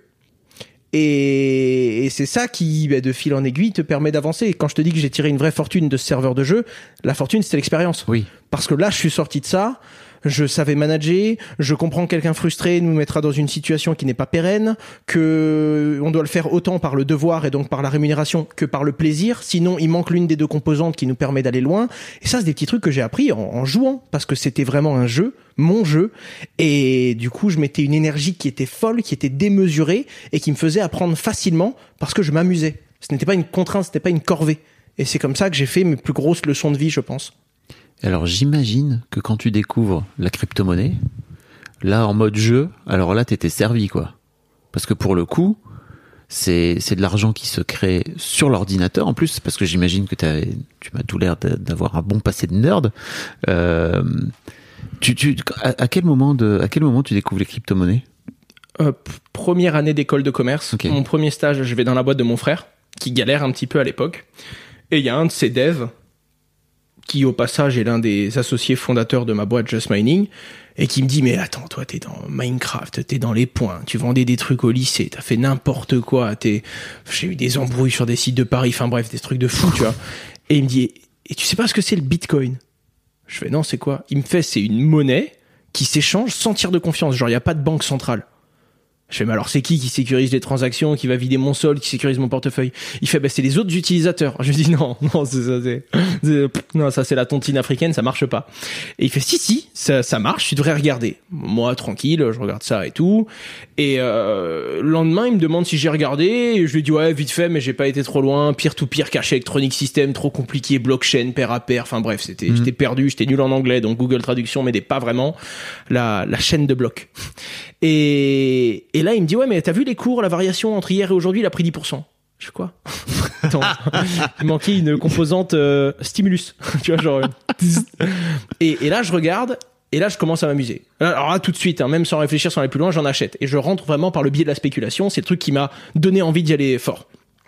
Et c'est ça qui, de fil en aiguille, te permet d'avancer. Quand je te dis que j'ai tiré une vraie fortune de ce serveur de jeu, la fortune, c'était l'expérience. Oui. Parce que là, je suis sorti de ça. Je savais manager, je comprends que quelqu'un frustré nous mettra dans une situation qui n'est pas pérenne, que on doit le faire autant par le devoir et donc par la rémunération que par le plaisir, sinon il manque l'une des deux composantes qui nous permet d'aller loin. Et ça, c'est des petits trucs que j'ai appris en jouant, parce que c'était vraiment un jeu, mon jeu, et du coup je mettais une énergie qui était folle, qui était démesurée, et qui me faisait apprendre facilement, parce que je m'amusais. Ce n'était pas une contrainte, c'était pas une corvée. Et c'est comme ça que j'ai fait mes plus grosses leçons de vie, je pense. Alors j'imagine que quand tu découvres la crypto-monnaie, là en mode jeu, alors là t'étais servi quoi. Parce que pour le coup, c'est de l'argent qui se crée sur l'ordinateur en plus, parce que j'imagine que tu m'as tout l'air d'avoir un bon passé de nerd. À quel moment tu découvres les crypto-monnaies ? Première année d'école de commerce, okay. Mon premier stage, je vais dans la boîte de mon frère, qui galère un petit peu à l'époque, et il y a un de ses devs qui au passage est l'un des associés fondateurs de ma boîte Just Mining, et qui me dit, mais attends, toi t'es dans Minecraft, t'es dans les points, tu vendais des trucs au lycée, t'as fait n'importe quoi, j'ai eu des embrouilles sur des sites de Paris, enfin bref, des trucs de fou, tu vois. Et il me dit, et tu sais pas ce que c'est le Bitcoin ? Je fais, non, c'est quoi ? Il me fait, c'est une monnaie qui s'échange sans tiers de confiance, genre il y a pas de banque centrale. Je fais, mais alors c'est qui sécurise les transactions, qui va vider mon solde, qui sécurise mon portefeuille ? Il fait, c'est les autres utilisateurs. Je lui dis, non, non, ça c'est la tontine africaine, ça marche pas. Et il fait, si, ça marche, tu devrais regarder. Moi, tranquille, je regarde ça et tout. Et le lendemain, il me demande si j'ai regardé, et je lui dis, ouais, vite fait, mais j'ai pas été trop loin, peer-to-peer, cash electronic system, trop compliqué, blockchain, pair à pair, enfin bref, j'étais perdu, j'étais nul en anglais, donc Google Traduction m'aidait pas vraiment, la chaîne de blocs. Et là, il me dit, ouais, mais t'as vu les cours, la variation entre hier et aujourd'hui, il a pris 10%. Je fais quoi ? Attends, il manquait une composante stimulus. Tu vois, genre... Et là, je regarde, et là, je commence à m'amuser. Alors là, tout de suite, même sans réfléchir, sans aller plus loin, j'en achète. Et je rentre vraiment par le biais de la spéculation. C'est le truc qui m'a donné envie d'y aller fort.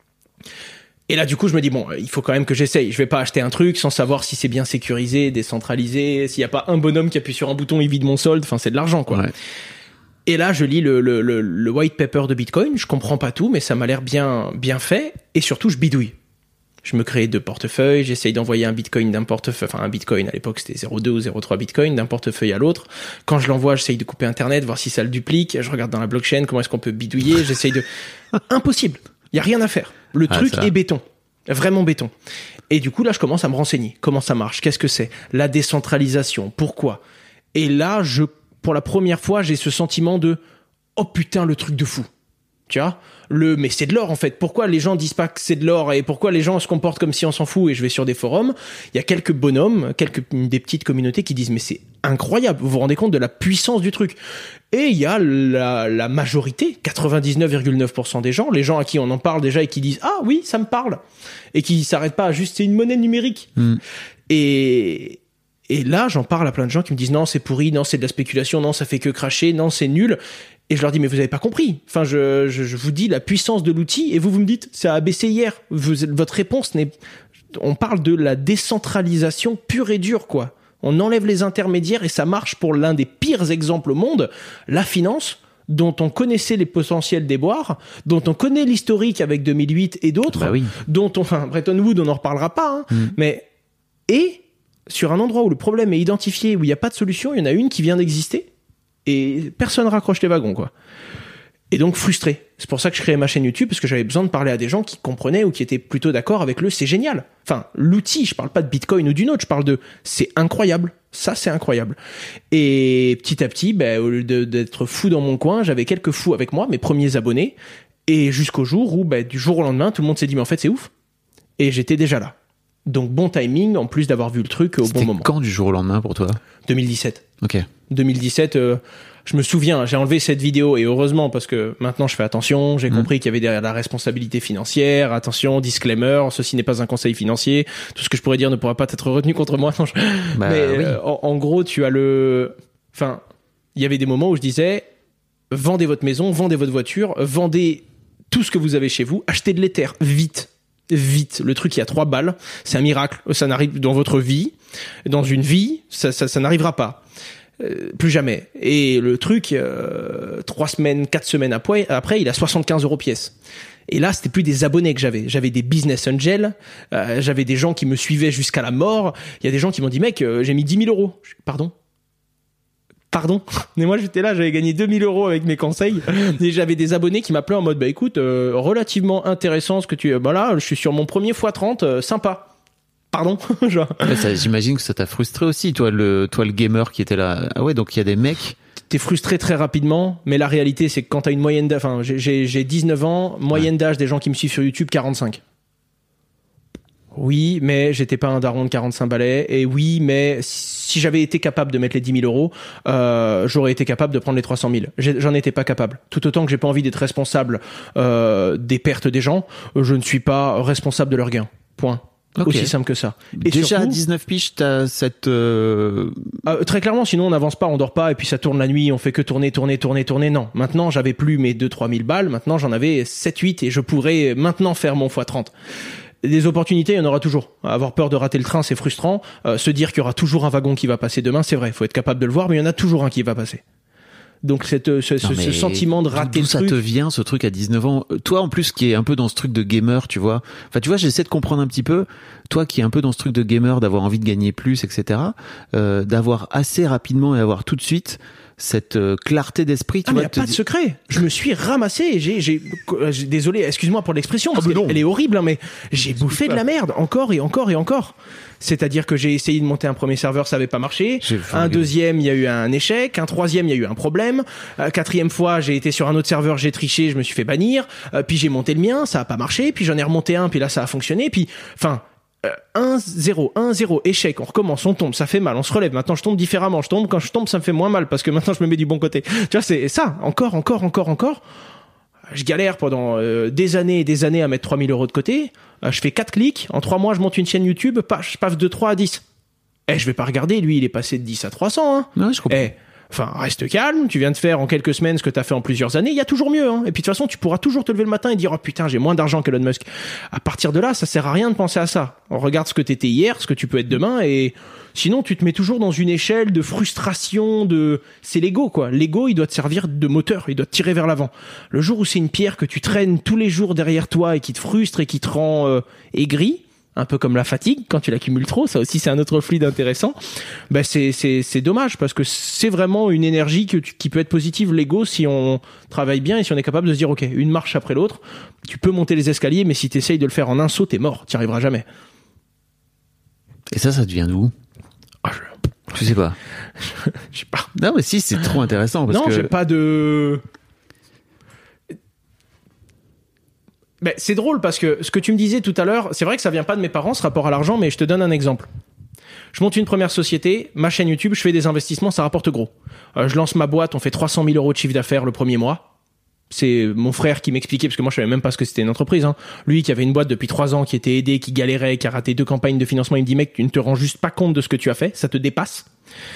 Et là, du coup, je me dis, bon, il faut quand même que j'essaye. Je vais pas acheter un truc sans savoir si c'est bien sécurisé, décentralisé, s'il y a pas un bonhomme qui appuie sur un bouton, il vide mon solde. Enfin, c'est de l'argent, quoi. Ouais. Et là, je lis le white paper de Bitcoin. Je comprends pas tout, mais ça m'a l'air bien fait. Et surtout, je bidouille. Je me crée 2 portefeuilles. J'essaye d'envoyer un Bitcoin d'un portefeuille. Enfin, un Bitcoin, à l'époque, c'était 0,2 ou 0,3 Bitcoin d'un portefeuille à l'autre. Quand je l'envoie, j'essaye de couper Internet, voir si ça le duplique. Je regarde dans la blockchain, comment est-ce qu'on peut bidouiller. J'essaye de... Impossible. Il y a rien à faire. Le truc est béton. Vraiment béton. Et du coup, là, je commence à me renseigner. Comment ça marche ? Qu'est-ce que c'est ? La décentralisation. Pourquoi ? Et là, pour la première fois, j'ai ce sentiment de oh putain, le truc de fou. Tu vois, mais c'est de l'or en fait. Pourquoi les gens disent pas que c'est de l'or et pourquoi les gens se comportent comme si on s'en fout? Et je vais sur des forums, il y a quelques bonhommes, des petites communautés qui disent mais c'est incroyable, vous vous rendez compte de la puissance du truc. Et il y a la majorité, 99,9% des gens, les gens à qui on en parle déjà et qui disent ah oui, ça me parle, et qui s'arrêtent pas à juste c'est une monnaie numérique. Et là, j'en parle à plein de gens qui me disent non, c'est pourri, non, c'est de la spéculation, non, ça fait que cracher, non, c'est nul. Et je leur dis, mais vous avez pas compris. Enfin, je vous dis la puissance de l'outil et vous me dites, ça a baissé hier. Votre réponse on parle de la décentralisation pure et dure, quoi. On enlève les intermédiaires et ça marche pour l'un des pires exemples au monde, la finance, dont on connaissait les potentiels déboires, dont on connaît l'historique avec 2008 et d'autres, Bah oui. Bretton Woods, on n'en reparlera pas, hein. Et sur un endroit où le problème est identifié, où il n'y a pas de solution, il y en a une qui vient d'exister et personne raccroche les wagons, quoi. Et donc frustré. C'est pour ça que je créais ma chaîne YouTube, parce que j'avais besoin de parler à des gens qui comprenaient ou qui étaient plutôt d'accord avec c'est génial. Enfin, l'outil, je parle pas de Bitcoin ou d'une autre, je parle de c'est incroyable. Ça, c'est incroyable. Et petit à petit, au lieu d'être fou dans mon coin, j'avais quelques fous avec moi, mes premiers abonnés, et jusqu'au jour où, du jour au lendemain, tout le monde s'est dit, mais en fait, c'est ouf. Et j'étais déjà là. Donc bon timing, en plus d'avoir vu le truc au bon moment. Quand du jour au lendemain pour toi? 2017. Ok. 2017, je me souviens, j'ai enlevé cette vidéo, et heureusement, parce que maintenant je fais attention, j'ai compris qu'il y avait derrière la responsabilité financière, attention, disclaimer, ceci n'est pas un conseil financier, tout ce que je pourrais dire ne pourra pas être retenu contre moi. Non, oui. En gros, tu as enfin, il y avait des moments où je disais, vendez votre maison, vendez votre voiture, vendez tout ce que vous avez chez vous, achetez de l'Ether, vite. Le truc, il y a 3 balles, c'est un miracle, ça n'arrive dans votre vie, dans une vie, ça n'arrivera pas. Plus jamais. Et le truc, 3 semaines, 4 semaines après, il a 75 € pièce. Et là, c'était plus des abonnés que j'avais. J'avais des business angels, j'avais des gens qui me suivaient jusqu'à la mort. Il y a des gens qui m'ont dit, mec, j'ai mis 10 000 €. Pardon. Mais moi, j'étais là, j'avais gagné 2 000 € avec mes conseils. Et j'avais des abonnés qui m'appelaient en mode, écoute, relativement intéressant ce que tu... là, je suis sur mon premier x30, sympa. Pardon. J'imagine que ça t'a frustré aussi, toi le gamer qui était là. Ah ouais, donc il y a des mecs... T'es frustré très rapidement, mais la réalité, c'est que quand t'as une moyenne d'âge... Enfin, j'ai 19 ans, moyenne d'âge des gens qui me suivent sur YouTube, 45. Oui, mais j'étais pas un daron de 45 balais. Et oui, mais si j'avais été capable de mettre les 10 000 €, j'aurais été capable de prendre les 300 000. J'en étais pas capable. Tout autant que j'ai pas envie d'être responsable des pertes des gens, je ne suis pas responsable de leurs gains. Point. Okay. Aussi simple que ça. Et déjà surtout, à 19 piges, t'as cette... très clairement, sinon on n'avance pas, on dort pas, et puis ça tourne la nuit, on fait que tourner. Non. Maintenant, j'avais plus mes 2-3 000 balles, maintenant j'en avais 7-8, et je pourrais maintenant faire mon x30. Des opportunités, il y en aura toujours. Avoir peur de rater le train, c'est frustrant. Se dire qu'il y aura toujours un wagon qui va passer demain, c'est vrai. Il faut être capable de le voir, mais il y en a toujours un qui va passer. Donc ce sentiment de rater le truc. D'où ça te vient, ce truc à 19 ans? Toi, en plus, qui est un peu dans ce truc de gamer, tu vois. Enfin, tu vois, j'essaie de comprendre un petit peu. Toi, qui est un peu dans ce truc de gamer, d'avoir envie de gagner plus, etc. D'avoir assez rapidement et avoir tout de suite cette clarté d'esprit. Tu vois, mais il n'y a pas de secret. Je me suis ramassé. Désolé, excuse-moi pour l'expression, parce qu'elle est horrible, hein, mais j'ai bouffé de la merde encore et encore et encore. C'est-à-dire que j'ai essayé de monter un premier serveur, ça n'avait pas marché. Un deuxième, il y a eu un échec. Un troisième, il y a eu un problème. Quatrième fois, j'ai été sur un autre serveur, j'ai triché, je me suis fait bannir. Puis j'ai monté le mien, ça a pas marché. Puis j'en ai remonté un, puis là ça a fonctionné. Puis, 1-0, échec, on recommence, on tombe, ça fait mal, on se relève. Maintenant, je tombe différemment. Quand je tombe, ça me fait moins mal parce que maintenant, je me mets du bon côté. Tu vois, c'est ça. Encore. Je galère pendant des années et des années à mettre 3 000 € de côté. Je fais 4 clics. En 3 mois, je monte une chaîne YouTube. Je passe de 3 à 10. Je vais pas regarder. Lui, il est passé de 10 à 300. Hein. Ouais, je comprends. Reste calme. Tu viens de faire en quelques semaines ce que t'as fait en plusieurs années. Il y a toujours mieux. Hein. Et puis, de toute façon, tu pourras toujours te lever le matin et dire, oh putain, j'ai moins d'argent qu'Elon Musk. À partir de là, ça sert à rien de penser à ça. On regarde ce que t'étais hier, ce que tu peux être demain, et sinon, tu te mets toujours dans une échelle de frustration, c'est l'ego, quoi. L'ego, il doit te servir de moteur. Il doit te tirer vers l'avant. Le jour où c'est une pierre que tu traînes tous les jours derrière toi et qui te frustre et qui te rend aigri, un peu comme la fatigue, quand tu l'accumules trop, ça aussi c'est un autre fluide intéressant, c'est dommage, parce que c'est vraiment une énergie qui peut être positive, l'ego, si on travaille bien et si on est capable de se dire, ok, une marche après l'autre, tu peux monter les escaliers, mais si tu essayes de le faire en un saut, t'es mort, t'y arriveras jamais. Et ça devient d'où? Je sais pas. Je sais pas. Non, mais si, c'est trop intéressant. Parce Non, que... j'ai pas de... Ben, c'est drôle parce que ce que tu me disais tout à l'heure, c'est vrai que ça vient pas de mes parents, ce rapport à l'argent, mais je te donne un exemple. Je monte une première société, ma chaîne YouTube, je fais des investissements, ça rapporte gros. Je lance ma boîte, on fait 300 000 € de chiffre d'affaires le premier mois. C'est mon frère qui m'expliquait, parce que moi je savais même pas ce que c'était une entreprise. Hein. Lui qui avait une boîte depuis 3 ans, qui était aidé, qui galérait, qui a raté 2 campagnes de financement, il me dit mec, tu ne te rends juste pas compte de ce que tu as fait, ça te dépasse.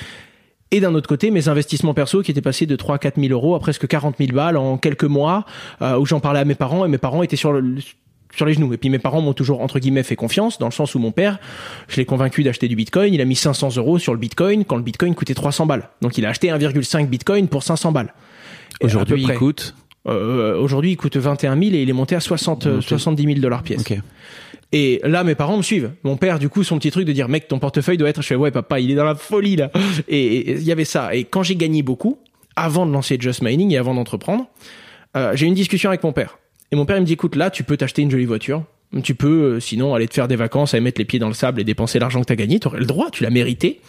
Et d'un autre côté, mes investissements perso qui étaient passés de 3 à 4 000 € à presque 40 000 balles en quelques mois, où j'en parlais à mes parents, et mes parents étaient sur les genoux. Et puis mes parents m'ont toujours, entre guillemets, fait confiance, dans le sens où mon père, je l'ai convaincu d'acheter du bitcoin, il a mis 500 € sur le bitcoin, quand le bitcoin coûtait 300 balles. Donc il a acheté 1,5 bitcoin pour 500 balles. Aujourd'hui, il coûte aujourd'hui, il coûte 21 000 et il est monté à 70 000 $ pièce. Okay. Et là, mes parents me suivent. Mon père, du coup, son petit truc de dire, mec, ton portefeuille doit être... Je fais, ouais, papa, il est dans la folie, là. Et il y avait ça. Et quand j'ai gagné beaucoup, avant de lancer Just Mining et avant d'entreprendre, j'ai eu une discussion avec mon père. Et mon père, il me dit, écoute, là, tu peux t'acheter une jolie voiture. Tu peux, sinon, aller te faire des vacances, aller mettre les pieds dans le sable et dépenser l'argent que t'as gagné. T'aurais le droit, tu l'as mérité.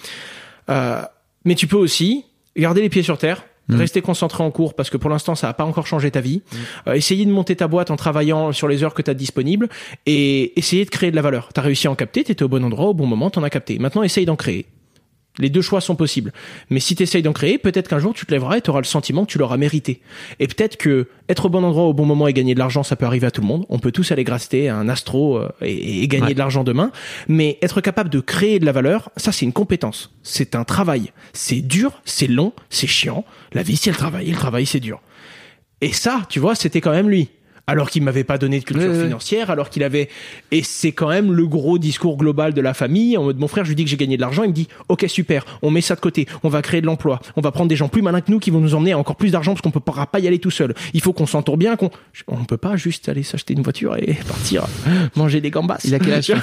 Mais tu peux aussi garder les pieds sur terre, rester concentré en cours parce que pour l'instant ça n'a pas encore changé ta vie, essayer de monter ta boîte en travaillant sur les heures que tu as disponibles et essayer de créer de la valeur. Tu as réussi à en capter, tu étais au bon endroit, au bon moment, tu en as capté. Maintenant essaye d'en créer. Les deux choix sont possibles. Mais si tu essayes d'en créer, peut-être qu'un jour tu te lèveras et tu auras le sentiment que tu l'auras mérité. Et peut-être que être au bon endroit au bon moment et gagner de l'argent, ça peut arriver à tout le monde. On peut tous aller gratter à un astro et gagner de l'argent demain. Mais être capable de créer de la valeur, ça c'est une compétence. C'est un travail. C'est dur, c'est long, c'est chiant. La vie c'est le travail c'est dur. Et ça, tu vois, c'était quand même lui. Alors qu'il m'avait pas donné de culture financière, alors qu'il avait... Et c'est quand même le gros discours global de la famille. En mode, mon frère, je lui dis que j'ai gagné de l'argent, il me dit, ok, super, on met ça de côté, on va créer de l'emploi, on va prendre des gens plus malins que nous qui vont nous emmener à encore plus d'argent parce qu'on pourra pas y aller tout seul. Il faut qu'on s'entoure bien, on peut pas juste aller s'acheter une voiture et partir manger des gambas. Il a quel âge?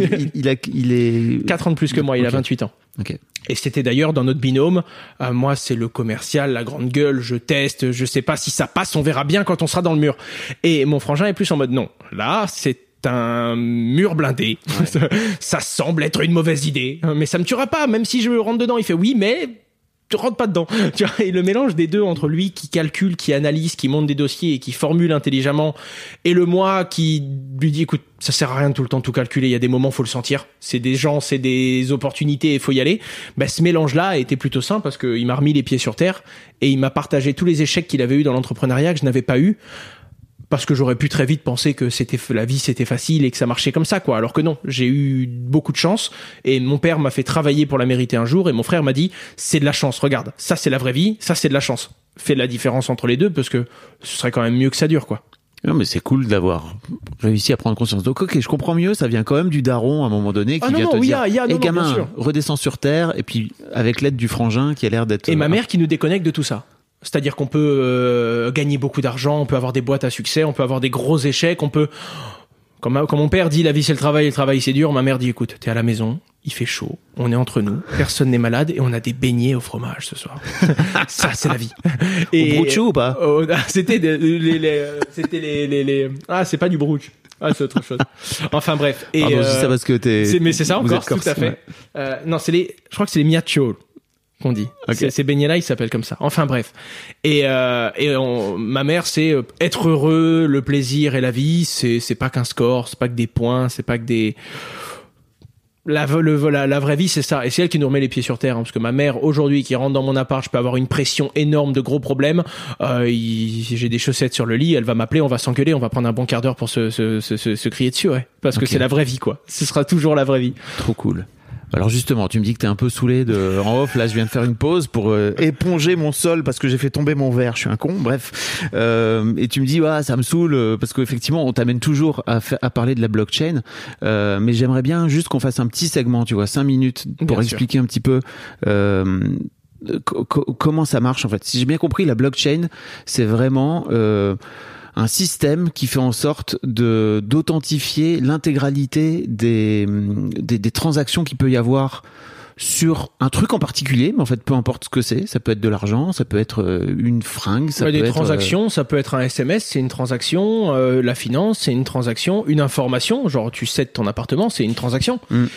il est 4 ans de plus que moi, il a 28 ans. Ok. Et c'était d'ailleurs dans notre binôme. Moi, c'est le commercial, la grande gueule, je teste, je sais pas si ça passe, on verra bien quand on sera dans le mur. Et mon frangin est plus en mode non. Là, c'est un mur blindé. Ouais. Ça semble être une mauvaise idée, mais ça me tuera pas, même si je rentre dedans. Il fait oui, mais tu rentres pas dedans. Tu vois, et le mélange des deux entre lui qui calcule, qui analyse, qui monte des dossiers et qui formule intelligemment, et le moi qui lui dit écoute, ça sert à rien de tout le temps tout calculer, il y a des moments faut le sentir, c'est des gens, c'est des opportunités et faut y aller. Ben ce mélange-là a été plutôt simple parce que il m'a remis les pieds sur terre et il m'a partagé tous les échecs qu'il avait eu dans l'entrepreneuriat que je n'avais pas eu. Parce que j'aurais pu très vite penser que la vie c'était facile et que ça marchait comme ça, quoi. Alors que non, j'ai eu beaucoup de chance et mon père m'a fait travailler pour la mériter un jour et mon frère m'a dit c'est de la chance, regarde, ça c'est la vraie vie, ça c'est de la chance. Fais la différence entre les deux parce que ce serait quand même mieux que ça dure, quoi. Non, mais c'est cool d'avoir réussi à prendre conscience. Donc, ok, je comprends mieux, ça vient quand même du daron à un moment donné qui vient te dire gamin, redescends sur terre, et puis avec l'aide du frangin qui a l'air d'être... Et ma mère qui nous déconnecte de tout ça. C'est-à-dire qu'on peut gagner beaucoup d'argent, on peut avoir des boîtes à succès, on peut avoir des gros échecs, on peut... Comme mon père dit, la vie c'est le travail c'est dur, ma mère dit, écoute, t'es à la maison, il fait chaud, on est entre nous, personne n'est malade et on a des beignets au fromage ce soir. Ça, c'est la vie. Et, au brucho ou pas? C'était les... Ah, c'est pas du bruch. Ah, c'est autre chose. Enfin bref. Et, pardon, je dis ça parce que mais c'est ça encore, tout à fait. Ouais. Non, je crois que c'est les miachos qu'on dit. Okay. Ces beignets-là, ils s'appellent comme ça. Enfin bref. Ma mère, c'est être heureux, le plaisir et la vie. C'est pas qu'un score, c'est pas que des points, c'est pas que des... La vraie vie, c'est ça. Et c'est elle qui nous remet les pieds sur terre. Hein, parce que ma mère, aujourd'hui, qui rentre dans mon appart, je peux avoir une pression énorme de gros problèmes. J'ai des chaussettes sur le lit, elle va m'appeler, on va s'engueuler, on va prendre un bon quart d'heure pour se crier dessus, ouais. Parce que c'est la vraie vie, quoi. Ce sera toujours la vraie vie. Trop cool. Alors justement, tu me dis que t'es un peu saoulé en off. Là, je viens de faire une pause pour éponger mon sol parce que j'ai fait tomber mon verre. Je suis un con. Bref. Et tu me dis, ça me saoule parce qu'effectivement, on t'amène toujours à parler de la blockchain. Mais j'aimerais bien juste qu'on fasse un petit segment, tu vois, 5 minutes pour expliquer un petit peu comment ça marche en fait. Si j'ai bien compris, la blockchain, c'est vraiment un système qui fait en sorte d'authentifier l'intégralité des transactions qu'il peut y avoir sur un truc en particulier, mais en fait peu importe ce que c'est, ça peut être de l'argent, ça peut être une fringue, ça peut être... Des transactions, ça peut être un SMS, c'est une transaction, la finance, c'est une transaction, une information, genre tu cèdes ton appartement, c'est une transaction.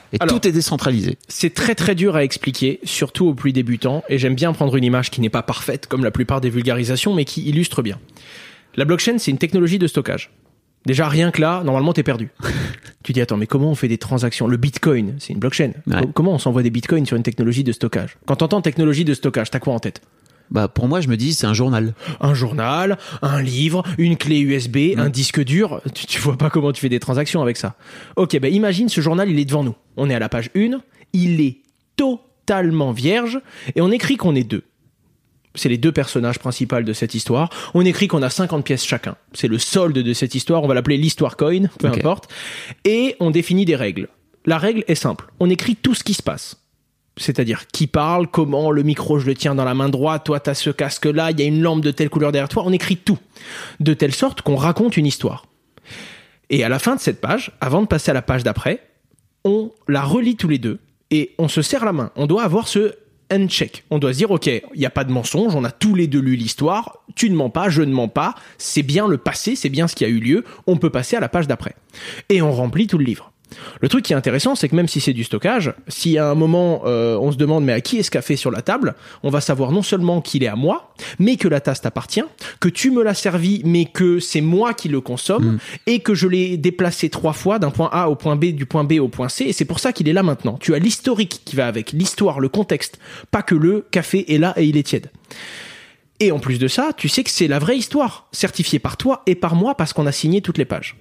Et Alors, tout est décentralisé. c'est très très dur à expliquer, surtout aux plus débutants, et j'aime bien prendre une image qui n'est pas parfaite comme la plupart des vulgarisations, mais qui illustre bien. La blockchain, c'est une technologie de stockage. Déjà, rien que là, normalement, t'es perdu. Tu dis, attends, mais comment on fait des transactions? Le Bitcoin, c'est une blockchain. Ouais. Comment on s'envoie des Bitcoins sur une technologie de stockage? Quand t'entends technologie de stockage, t'as quoi en tête? Bah, pour moi, je me dis, c'est un journal. Un journal, un livre, une clé USB, un disque dur. Tu vois pas comment tu fais des transactions avec ça. Ok, ben imagine ce journal, il est devant nous. On est à la page 1, il est totalement vierge, et on écrit qu'on est 2. C'est les 2 personnages principaux de cette histoire. On écrit qu'on a 50 pièces chacun. C'est le solde de cette histoire, on va l'appeler l'histoire coin, peu importe. Et on définit des règles. La règle est simple, on écrit tout ce qui se passe. C'est-à-dire qui parle, comment, le micro je le tiens dans la main droite, toi t'as ce casque-là, il y a une lampe de telle couleur derrière toi, on écrit tout. De telle sorte qu'on raconte une histoire. Et à la fin de cette page, avant de passer à la page d'après, on la relit tous les deux et on se serre la main. On doit avoir ce handshake. On doit se dire, ok, il n'y a pas de mensonge, on a tous les deux lu l'histoire, tu ne mens pas, je ne mens pas, c'est bien le passé, c'est bien ce qui a eu lieu, on peut passer à la page d'après. Et on remplit tout le livre. Le truc qui est intéressant, c'est que même si c'est du stockage, si à un moment on se demande mais à qui est ce café sur la table, on va savoir non seulement qu'il est à moi, mais que la tasse t'appartient, que tu me l'as servi, mais que c'est moi qui le consomme, et que je l'ai déplacé 3 fois d'un point A au point B, du point B au point C, et c'est pour ça qu'il est là maintenant. Tu as l'historique qui va avec, l'histoire, le contexte, pas que le café est là et il est tiède. Et en plus de ça, tu sais que c'est la vraie histoire, certifiée par toi et par moi parce qu'on a signé toutes les pages.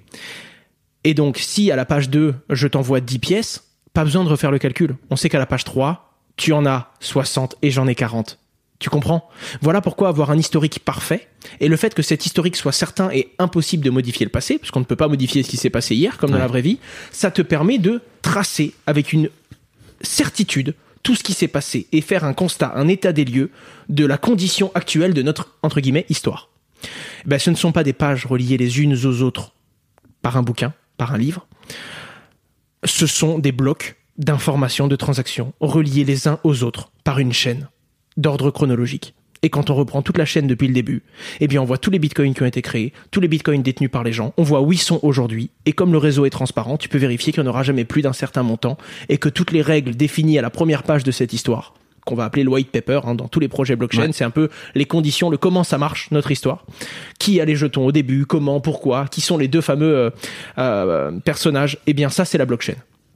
Et donc, si à la page 2, je t'envoie 10 pièces, pas besoin de refaire le calcul. On sait qu'à la page 3, tu en as 60 et j'en ai 40. Tu comprends? Voilà pourquoi avoir un historique parfait, et le fait que cet historique soit certain et impossible de modifier le passé, parce qu'on ne peut pas modifier ce qui s'est passé hier, comme dans la vraie vie, ça te permet de tracer avec une certitude tout ce qui s'est passé et faire un constat, un état des lieux de la condition actuelle de notre, entre guillemets, histoire. Ben, ce ne sont pas des pages reliées les unes aux autres par un bouquin, par un livre. Ce sont des blocs d'informations, de transactions, reliés les uns aux autres par une chaîne d'ordre chronologique. Et quand on reprend toute la chaîne depuis le début, eh bien on voit tous les bitcoins qui ont été créés, tous les bitcoins détenus par les gens, on voit où ils sont aujourd'hui, et comme le réseau est transparent, tu peux vérifier qu'il n'y en aura jamais plus d'un certain montant, et que toutes les règles définies à la première page de cette histoire, qu'on va appeler le white paper, dans tous les projets blockchain, c'est un peu les conditions, le comment ça marche, notre histoire. Qui a les jetons au début, comment, pourquoi, qui sont les 2 fameux personnages, eh bien ça c'est la blockchain.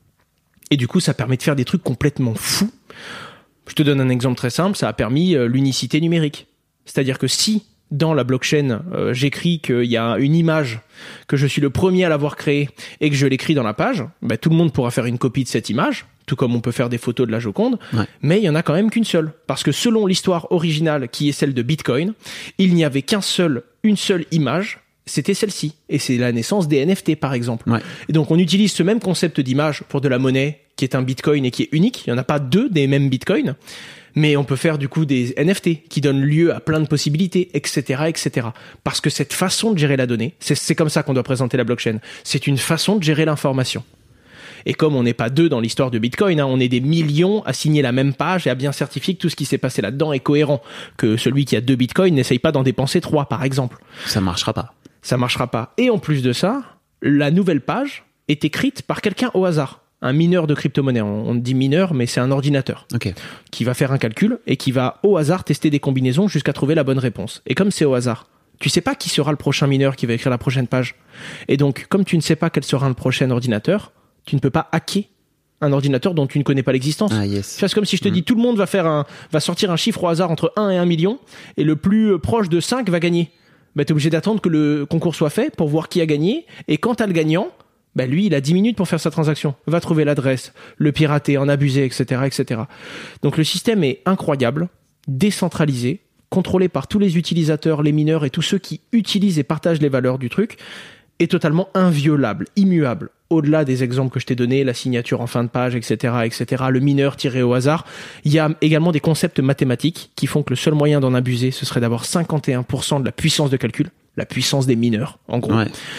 Et du coup ça permet de faire des trucs complètement fous. Je te donne un exemple très simple, ça a permis l'unicité numérique. C'est-à-dire que si dans la blockchain, j'écris qu'il y a une image, que je suis le premier à l'avoir créée et que je l'écris dans la page, bah, tout le monde pourra faire une copie de cette image, tout comme on peut faire des photos de la Joconde, mais il y en a quand même qu'une seule. Parce que selon l'histoire originale, qui est celle de Bitcoin, il n'y avait une seule image, c'était celle-ci. Et c'est la naissance des NFT, par exemple. Et donc, on utilise ce même concept d'image pour de la monnaie, qui est un Bitcoin et qui est unique. Il n'y en a pas 2 des mêmes Bitcoins. Mais on peut faire du coup des NFT qui donnent lieu à plein de possibilités, etc., etc. Parce que cette façon de gérer la donnée, c'est comme ça qu'on doit présenter la blockchain. C'est une façon de gérer l'information. Et comme on n'est pas 2 dans l'histoire de Bitcoin, on est des millions à signer la même page et à bien certifier que tout ce qui s'est passé là-dedans est cohérent. Que celui qui a 2 Bitcoins n'essaye pas d'en dépenser 3, par exemple. Ça marchera pas. Ça marchera pas. Et en plus de ça, la nouvelle page est écrite par quelqu'un au hasard. Un mineur de crypto-monnaie. On dit mineur, mais c'est un ordinateur qui va faire un calcul et qui va au hasard tester des combinaisons jusqu'à trouver la bonne réponse. Et comme c'est au hasard, tu sais pas qui sera le prochain mineur qui va écrire la prochaine page. Et donc, comme tu ne sais pas quel sera le prochain ordinateur, tu ne peux pas hacker un ordinateur dont tu ne connais pas l'existence. C'est comme si je te dis tout le monde va sortir un chiffre au hasard entre 1 et 1 million et le plus proche de 5 va gagner. Bah, t'es obligé d'attendre que le concours soit fait pour voir qui a gagné, et quand t'as le gagnant, bah lui, il a 10 minutes pour faire sa transaction. Va trouver l'adresse, le pirater, en abuser, etc., etc. Donc le système est incroyable, décentralisé, contrôlé par tous les utilisateurs, les mineurs et tous ceux qui utilisent et partagent les valeurs du truc, est totalement inviolable, immuable. Au-delà des exemples que je t'ai donnés, la signature en fin de page, etc., etc., le mineur tiré au hasard, il y a également des concepts mathématiques qui font que le seul moyen d'en abuser, ce serait d'avoir 51% de la puissance de calcul, la puissance des mineurs, en gros.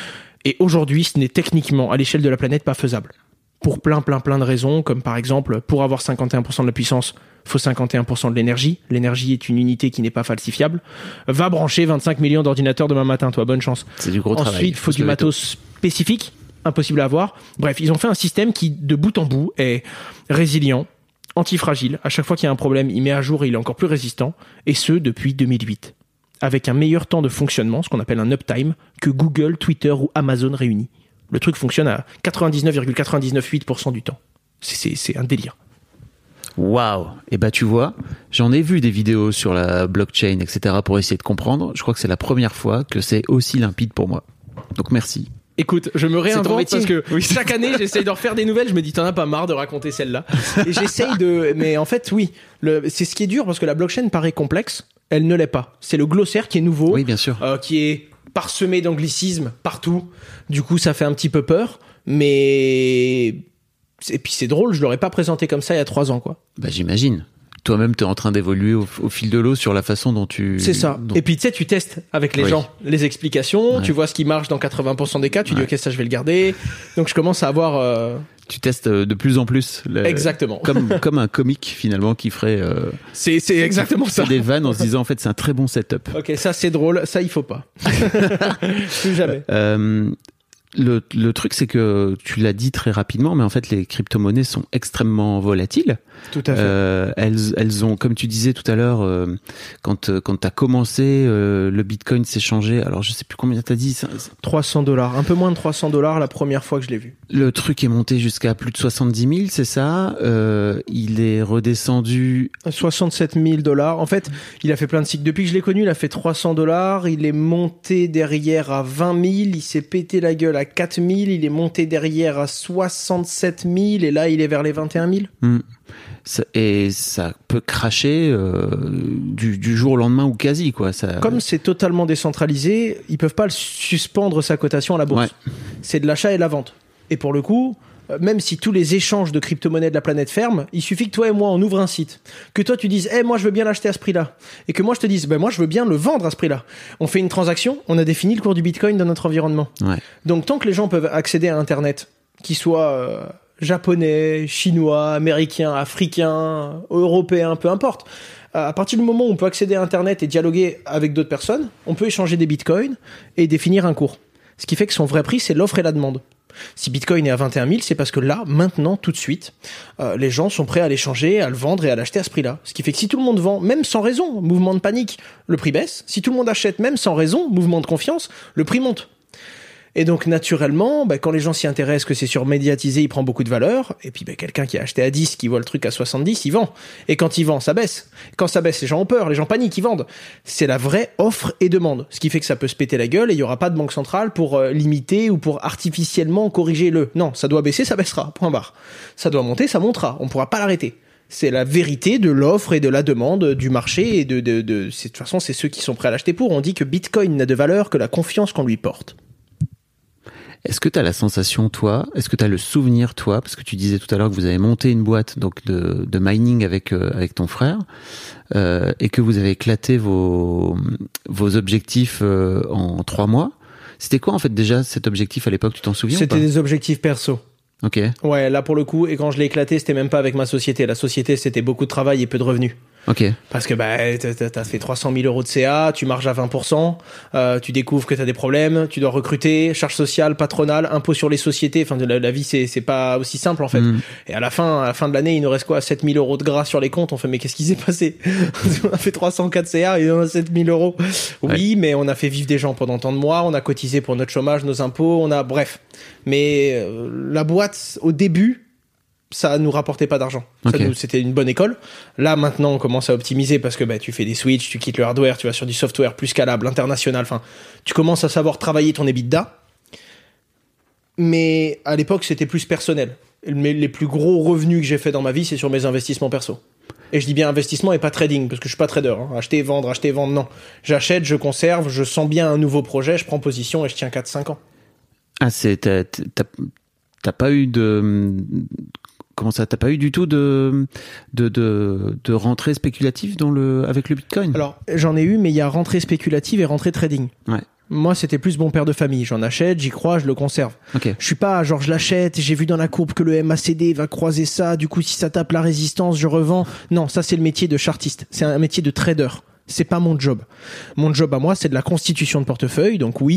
Et aujourd'hui, ce n'est techniquement, à l'échelle de la planète, pas faisable. Pour plein de raisons, comme par exemple, pour avoir 51% de la puissance, faut 51% de l'énergie. L'énergie est une unité qui n'est pas falsifiable. Va brancher 25 millions d'ordinateurs demain matin, toi, bonne chance. C'est du gros travail. Ensuite, faut du matos spécifique. impossible à avoir. Bref, ils ont fait un système qui, de bout en bout, est résilient, antifragile. À chaque fois qu'il y a un problème, il met à jour et il est encore plus résistant. Et ce, depuis 2008. Avec un meilleur temps de fonctionnement, ce qu'on appelle un uptime, que Google, Twitter ou Amazon réunis. Le truc fonctionne à 99,998% du temps. C'est un délire. Waouh. Et bah tu vois, j'en ai vu des vidéos sur la blockchain, etc. pour essayer de comprendre. Je crois que c'est la première fois que c'est aussi limpide pour moi. Donc merci. Écoute, je me réinvente parce que oui. chaque année, j'essaye de refaire des nouvelles. Je me dis, t'en as pas marre de raconter celle-là. Et j'essaye de... Mais en fait, oui. C'est ce qui est dur parce que la blockchain paraît complexe. Elle ne l'est pas. C'est le glossaire qui est nouveau. Oui, bien sûr. Qui est parsemé d'anglicismes partout. Du coup, ça fait un petit peu peur. Mais... Et puis c'est drôle, je l'aurais pas présenté comme ça il y a 3 ans, quoi. Bah j'imagine. Toi-même, t'es en train d'évoluer au fil de l'eau sur la façon dont tu... C'est ça. Et puis tu sais, tu testes avec les gens les explications, tu vois ce qui marche dans 80% des cas, tu dis ok, ça je vais le garder. Donc je commence à avoir... Tu testes de plus en plus. Exactement. Comme un comique finalement qui ferait... C'est exactement ça. Des vannes en se disant en fait c'est un très bon setup. Ok, ça c'est drôle, ça il faut pas. Plus jamais. Le truc, c'est que tu l'as dit très rapidement, mais en fait, les crypto-monnaies sont extrêmement volatiles. Tout à fait. Elles ont, comme tu disais tout à l'heure, quand t'as commencé, le Bitcoin s'est changé. Alors, je sais plus combien t'as dit. $300, un peu moins de $300 la première fois que je l'ai vu. Le truc est monté jusqu'à plus de 70 000, c'est ça. Il est redescendu 67 000 $. En fait, il a fait plein de cycles. Depuis que je l'ai connu, il a fait $300. Il est monté derrière à 20 000. Il s'est pété la gueule à 4 000. Il est monté derrière à 67 000. Et là, il est vers les 21 000. Et ça peut cracher du jour au lendemain ou quasi, quoi. Comme c'est totalement décentralisé, ils peuvent pas suspendre sa cotation à la bourse. Ouais. C'est de l'achat et de la vente. Et pour le coup, même si tous les échanges de crypto-monnaies de la planète ferment, il suffit que toi et moi on ouvre un site, que toi tu dises moi je veux bien l'acheter à ce prix-là, et que moi je te dise moi je veux bien le vendre à ce prix-là. On fait une transaction, on a défini le cours du Bitcoin dans notre environnement. Ouais. Donc tant que les gens peuvent accéder à Internet, qu'ils soient japonais, chinois, américains, africains, européens, peu importe, à partir du moment où on peut accéder à Internet et dialoguer avec d'autres personnes, on peut échanger des bitcoins et définir un cours. Ce qui fait que son vrai prix, c'est l'offre et la demande. Si Bitcoin est à 21 000, c'est parce que là, maintenant, tout de suite, les gens sont prêts à l'échanger, à le vendre et à l'acheter à ce prix-là. Ce qui fait que si tout le monde vend, même sans raison, mouvement de panique, le prix baisse. Si tout le monde achète, même sans raison, mouvement de confiance, le prix monte. Et donc, naturellement, quand les gens s'y intéressent, que c'est surmédiatisé, il prend beaucoup de valeur. Et puis, quelqu'un qui a acheté à 10, qui voit le truc à 70, il vend. Et quand il vend, ça baisse. Quand ça baisse, les gens ont peur, les gens paniquent, ils vendent. C'est la vraie offre et demande. Ce qui fait que ça peut se péter la gueule et il n'y aura pas de banque centrale pour limiter ou pour artificiellement corriger le. Non, ça doit baisser, ça baissera. Point barre. Ça doit monter, ça montera. On ne pourra pas l'arrêter. C'est la vérité de l'offre et de la demande du marché. Et de toute façon, c'est ceux qui sont prêts à l'acheter pour. On dit que Bitcoin n'a de valeur que la confiance qu'on lui porte. Est-ce que tu as la sensation, toi, est-ce que tu as le souvenir, toi, parce que tu disais tout à l'heure que vous avez monté une boîte donc de mining avec ton frère et que vous avez éclaté vos objectifs en 3 mois. C'était quoi en fait déjà cet objectif à l'époque, tu t'en souviens? C'était des objectifs perso. Ok. Ouais, là pour le coup, et quand je l'ai éclaté, c'était même pas avec ma société. La société, c'était beaucoup de travail et peu de revenus. Ok. Parce que t'as fait 300 000 € de CA, tu marges à 20%, tu découvres que t'as des problèmes, tu dois recruter, charges sociales, patronales, impôts sur les sociétés. Enfin, la vie c'est pas aussi simple en fait. Et à la fin de l'année, il nous reste quoi, 7 000 € de gras sur les comptes. On fait mais qu'est-ce qui s'est passé? On a fait 304 CA et on a 7 000 €. Oui, ouais. Mais on a fait vivre des gens pendant tant de mois, on a cotisé pour notre chômage, nos impôts, bref. Mais la boîte au début, ça nous rapportait pas d'argent. Okay. C'était une bonne école. Là, maintenant, on commence à optimiser parce que tu fais des switches, tu quittes le hardware, tu vas sur du software plus scalable, international. Enfin, tu commences à savoir travailler ton EBITDA. Mais à l'époque, c'était plus personnel. Les plus gros revenus que j'ai fait dans ma vie, c'est sur mes investissements perso. Et je dis bien investissement et pas trading, parce que je suis pas trader. Acheter, vendre, non. J'achète, je conserve, je sens bien un nouveau projet, je prends position et je tiens 4-5 ans. Ah, t'as pas eu de... Comment ça, t'as pas eu du tout de rentrée spéculative avec le Bitcoin? Alors, j'en ai eu, mais il y a rentrée spéculative et rentrée trading. Ouais. Moi, c'était plus bon père de famille. J'en achète, j'y crois, je le conserve. Okay. Je suis pas genre je l'achète, j'ai vu dans la courbe que le MACD va croiser ça, du coup si ça tape la résistance, je revends. Non, ça c'est le métier de chartiste. C'est un métier de trader. C'est pas mon job. Mon job à moi, c'est de la constitution de portefeuille. Donc oui,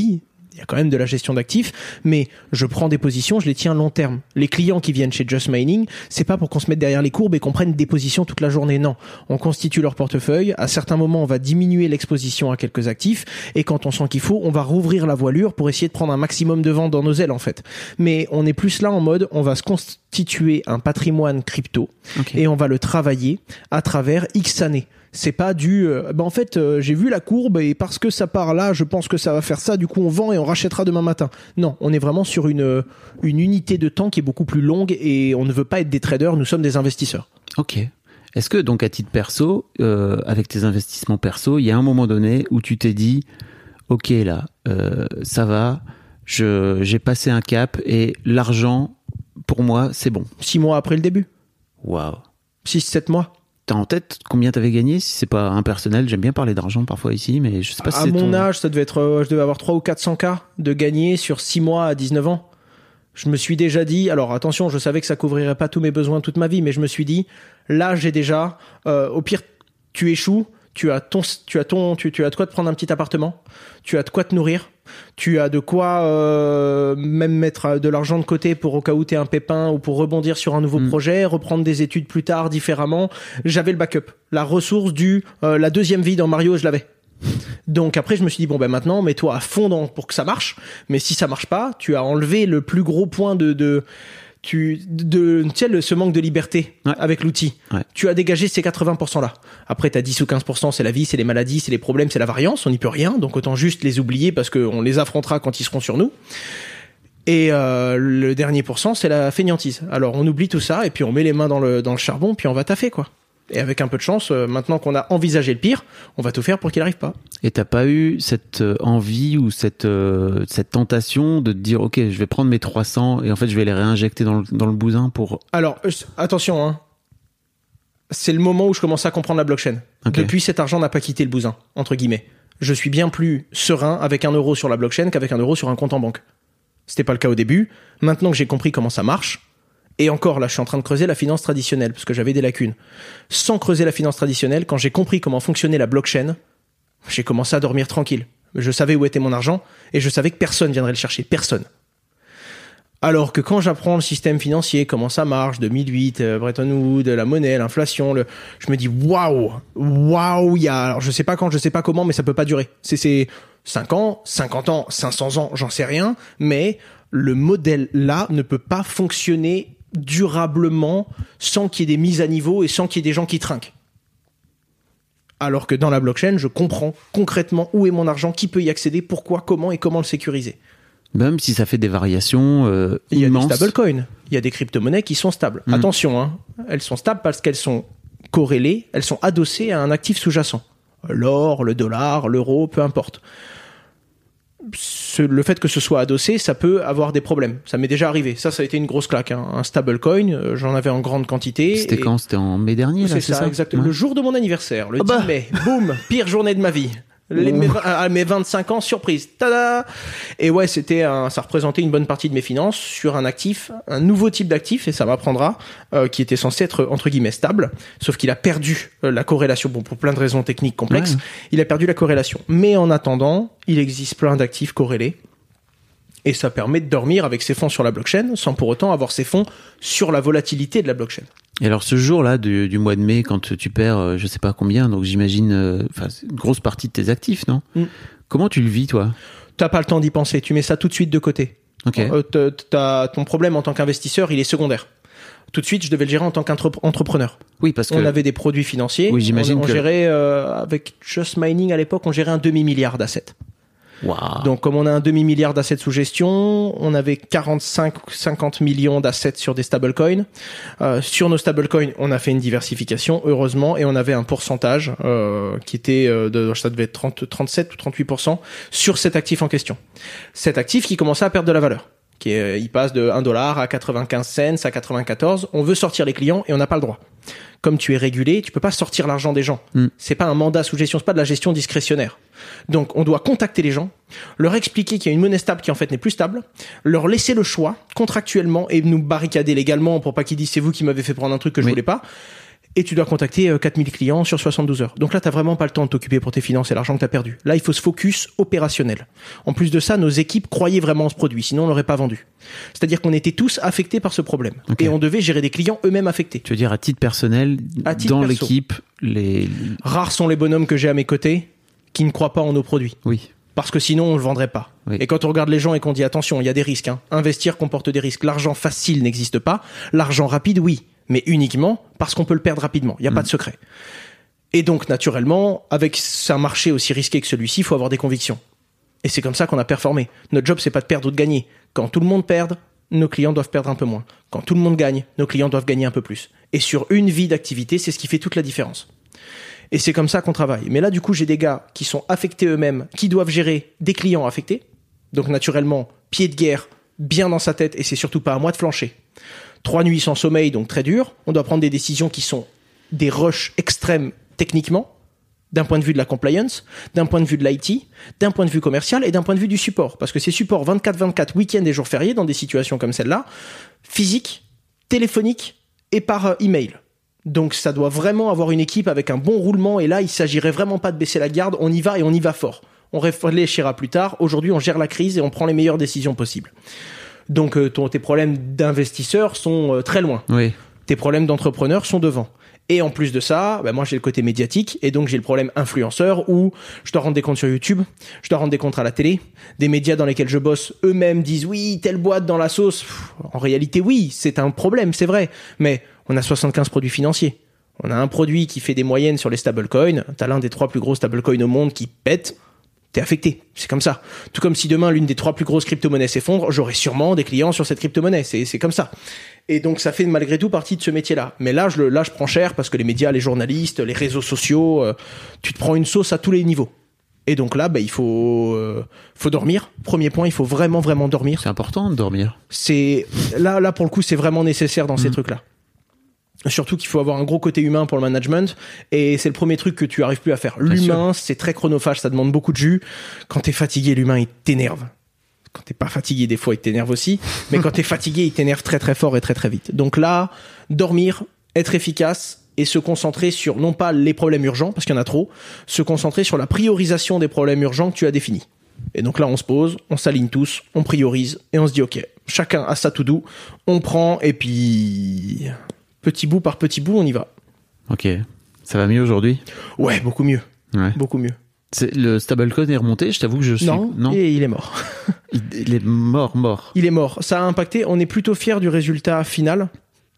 Il y a quand même de la gestion d'actifs, mais je prends des positions, je les tiens long terme. Les clients qui viennent chez Just Mining, c'est pas pour qu'on se mette derrière les courbes et qu'on prenne des positions toute la journée, non. On constitue leur portefeuille, à certains moments, on va diminuer l'exposition à quelques actifs, et quand on sent qu'il faut, on va rouvrir la voilure pour essayer de prendre un maximum de ventes dans nos ailes, en fait. Mais on est plus là en mode, on va se constituer un patrimoine crypto, et on va le travailler à travers X années. C'est pas en fait j'ai vu la courbe et parce que ça part là je pense que ça va faire ça, du coup on vend et on rachètera demain matin. Non, on est vraiment sur une unité de temps qui est beaucoup plus longue et on ne veut pas être des traders, nous sommes des investisseurs. Ok. Est-ce que donc à titre perso, avec tes investissements perso, il y a un moment donné où tu t'es dit ok là ça va, j'ai passé un cap et l'argent pour moi c'est bon. 6 mois après le début. Waouh. 6-7 mois. T'as en tête combien t'avais gagné? Si c'est pas impersonnel, j'aime bien parler d'argent parfois ici, mais je sais pas si c'est mon âge, ça devait être, je devais avoir 300 ou 400K de gagner sur 6 mois à 19 ans. Je me suis déjà dit, alors attention, je savais que ça couvrirait pas tous mes besoins toute ma vie, mais je me suis dit, là j'ai déjà, au pire, tu échoues, tu as de quoi te prendre un petit appartement, tu as de quoi te nourrir, tu as de quoi même mettre de l'argent de côté pour au cas où t'es un pépin ou pour rebondir sur un nouveau projet, reprendre des études plus tard différemment. J'avais le backup, la ressource la deuxième vie dans Mario, je l'avais. Donc après je me suis dit maintenant mets-toi à fond pour que ça marche, mais si ça marche pas, tu as enlevé le plus gros point ce manque de liberté avec l'outil. Ouais. Tu as dégagé ces 80% là. Après t'as 10 ou 15%, c'est la vie, c'est les maladies, c'est les problèmes, c'est la variance, on n'y peut rien, donc autant juste les oublier parce qu'on les affrontera quand ils seront sur nous. Et le dernier pourcent, c'est la fainéantise. Alors on oublie tout ça et puis on met les mains dans le charbon puis on va taffer quoi. Et avec un peu de chance, maintenant qu'on a envisagé le pire, on va tout faire pour qu'il n'arrive pas. Et t'as pas eu cette envie ou cette tentation de te dire ok, je vais prendre mes 300 et en fait je vais les réinjecter dans le bousin pour... Alors attention, hein. C'est le moment où je commence à comprendre la blockchain. Okay. Depuis, cet argent n'a pas quitté le bousin, entre guillemets. Je suis bien plus serein avec 1 euro sur la blockchain qu'avec 1 euro sur un compte en banque. C'était pas le cas au début. Maintenant que j'ai compris comment ça marche, et encore, là, je suis en train de creuser la finance traditionnelle, parce que j'avais des lacunes. Sans creuser la finance traditionnelle, quand j'ai compris comment fonctionnait la blockchain, j'ai commencé à dormir tranquille. Je savais où était mon argent, et je savais que personne viendrait le chercher. Personne. Alors que quand j'apprends le système financier, comment ça marche, 2008, Bretton Woods, la monnaie, l'inflation, je me dis, waouh, alors je sais pas quand, je sais pas comment, mais ça peut pas durer. C'est 5 ans, 50 ans, 500 ans, j'en sais rien, mais le modèle là ne peut pas fonctionner durablement sans qu'il y ait des mises à niveau et sans qu'il y ait des gens qui trinquent. Alors que dans la blockchain, je comprends concrètement où est mon argent, qui peut y accéder, pourquoi, comment et comment le sécuriser. Même si ça fait des variations il y a immenses. des stablecoins, il y a des crypto-monnaies qui sont stables. Attention, hein, elles sont stables parce qu'elles sont corrélées, elles sont adossées à un actif sous-jacent. L'or, le dollar, l'euro, peu importe. Le fait que ce soit adossé, ça peut avoir des problèmes. Ça m'est déjà arrivé. Ça a été une grosse claque. Hein. Un stablecoin, j'en avais en grande quantité. C'était quand? C'était en mai dernier, là, c'est ça exactement. Ouais. Le jour de mon anniversaire, le 10 mai. Boum, pire journée de ma vie. Mes 25 ans, surprise. Tada! Et ouais, ça représentait une bonne partie de mes finances sur un actif, un nouveau type d'actif, et ça m'apprendra, qui était censé être, entre guillemets, stable. Sauf qu'il a perdu la corrélation. Bon, pour plein de raisons techniques complexes. Ouais. Il a perdu la corrélation. Mais en attendant, il existe plein d'actifs corrélés. Et ça permet de dormir avec ses fonds sur la blockchain sans pour autant avoir ses fonds sur la volatilité de la blockchain. Et alors ce jour-là du mois de mai, quand tu perds je sais pas combien, donc j'imagine une grosse partie de tes actifs, non? Comment tu le vis, toi? T'as pas le temps d'y penser, tu mets ça tout de suite de côté. Okay. Ton problème en tant qu'investisseur, il est secondaire. Tout de suite, je devais le gérer en tant qu'entrepreneur. Oui, parce que on avait des produits financiers. Oui, j'imagine on gérait avec Just Mining à l'époque, on gérait un demi-milliard d'assets. Wow. Donc comme on a un demi-milliard d'assets sous gestion, on avait 50 millions d'assets sur des stablecoins. Sur nos stablecoins, on a fait une diversification, heureusement, et on avait un pourcentage qui était ça devait être 37 ou 38% sur cet actif en question. Cet actif qui commençait à perdre de la valeur. Il passe de 1$ à 95 cents, à 94. On veut sortir les clients et on n'a pas le droit. Comme tu es régulé, tu peux pas sortir l'argent des gens. C'est pas un mandat sous gestion, c'est pas de la gestion discrétionnaire. Donc, on doit contacter les gens, leur expliquer qu'il y a une monnaie stable qui en fait n'est plus stable, leur laisser le choix contractuellement et nous barricader légalement pour pas qu'ils disent c'est vous qui m'avez fait prendre un truc que je voulais pas. et tu dois contacter 4000 clients sur 72 heures. Donc là, t'as vraiment pas le temps de t'occuper pour tes finances et l'argent que t'as perdu. Là, il faut se focus opérationnel. En plus de ça, nos équipes croyaient vraiment en ce produit, sinon on l'aurait pas vendu. C'est-à-dire qu'on était tous affectés par ce problème. Okay. Et on devait gérer des clients eux-mêmes affectés. Tu veux dire à titre personnel, dans perso. l'équipe, Rares sont les bonhommes que j'ai à mes côtés qui ne croient pas en nos produits. Oui. Parce que sinon, on le vendrait pas. Oui. Et quand on regarde les gens et qu'on dit attention, il y a des risques, hein. Investir comporte des risques. L'argent facile n'existe pas. L'argent rapide, oui. Mais uniquement parce qu'on peut le perdre rapidement. Il n'y a pas de secret. Et donc, naturellement, avec un marché aussi risqué que celui-ci, il faut avoir des convictions. Et c'est comme ça qu'on a performé. Notre job, c'est pas de perdre ou de gagner. Quand tout le monde perd, nos clients doivent perdre un peu moins. Quand tout le monde gagne, nos clients doivent gagner un peu plus. Et sur une vie d'activité, c'est ce qui fait toute la différence. Et c'est comme ça qu'on travaille. Mais là, du coup, j'ai des gars qui sont affectés eux-mêmes, qui doivent gérer des clients affectés. Donc, naturellement, pied de guerre, bien dans sa tête, et c'est surtout pas à moi de flancher. 3 nuits sans sommeil, donc très dur. On doit prendre des décisions qui sont des rushs extrêmes techniquement, d'un point de vue de la compliance, d'un point de vue de l'IT, d'un point de vue commercial et d'un point de vue du support. Parce que c'est support 24/24, week-end et jours fériés, dans des situations comme celle-là, physique, téléphonique et par email. Donc ça doit vraiment avoir une équipe avec un bon roulement, et là, il s'agirait vraiment pas de baisser la garde, on y va et on y va fort. On réfléchira plus tard. Aujourd'hui, on gère la crise et on prend les meilleures décisions possibles. Donc tes problèmes d'investisseurs sont très loin. Oui. Tes problèmes d'entrepreneur sont devant. Et en plus de ça, moi j'ai le côté médiatique, et donc j'ai le problème influenceur où je dois rendre des comptes sur YouTube, je dois rendre des comptes à la télé, des médias dans lesquels je bosse eux-mêmes disent oui, telle boîte dans la sauce. En réalité, oui, c'est un problème, c'est vrai. Mais on a 75 produits financiers. On a un produit qui fait des moyennes sur les stablecoins. T'as l'un des 3 plus gros stablecoins au monde qui pète. T'es affecté. C'est comme ça. Tout comme si demain l'une des 3 plus grosses crypto-monnaies s'effondre, j'aurai sûrement des clients sur cette crypto-monnaie. C'est comme ça. Et donc ça fait malgré tout partie de ce métier-là. Mais là, je prends cher parce que les médias, les journalistes, les réseaux sociaux, tu te prends une sauce à tous les niveaux. Et donc là, il faut dormir. Premier point, il faut vraiment, vraiment dormir. C'est important de dormir. Là pour le coup, c'est vraiment nécessaire dans ces trucs-là. Surtout qu'il faut avoir un gros côté humain pour le management, et c'est le premier truc que tu arrives plus à faire. L'humain, c'est très chronophage, ça demande beaucoup de jus. Quand t'es fatigué, l'humain, il t'énerve. Quand t'es pas fatigué, des fois, il t'énerve aussi. Mais quand t'es fatigué, il t'énerve très très fort et très très vite. Donc là, dormir, être efficace et se concentrer sur, non pas les problèmes urgents, parce qu'il y en a trop, se concentrer sur la priorisation des problèmes urgents que tu as définis. Et donc là, on se pose, on s'aligne tous, on priorise, et on se dit, ok, chacun a sa to-do, on prend, et puis... petit bout par petit bout, on y va. Ok. Ça va mieux aujourd'hui ? Ouais, beaucoup mieux. Ouais. Beaucoup mieux. Le stablecoin est remonté, je t'avoue que je suis... Non, et il est mort. Il est mort. Il est mort. Ça a impacté. On est plutôt fiers du résultat final.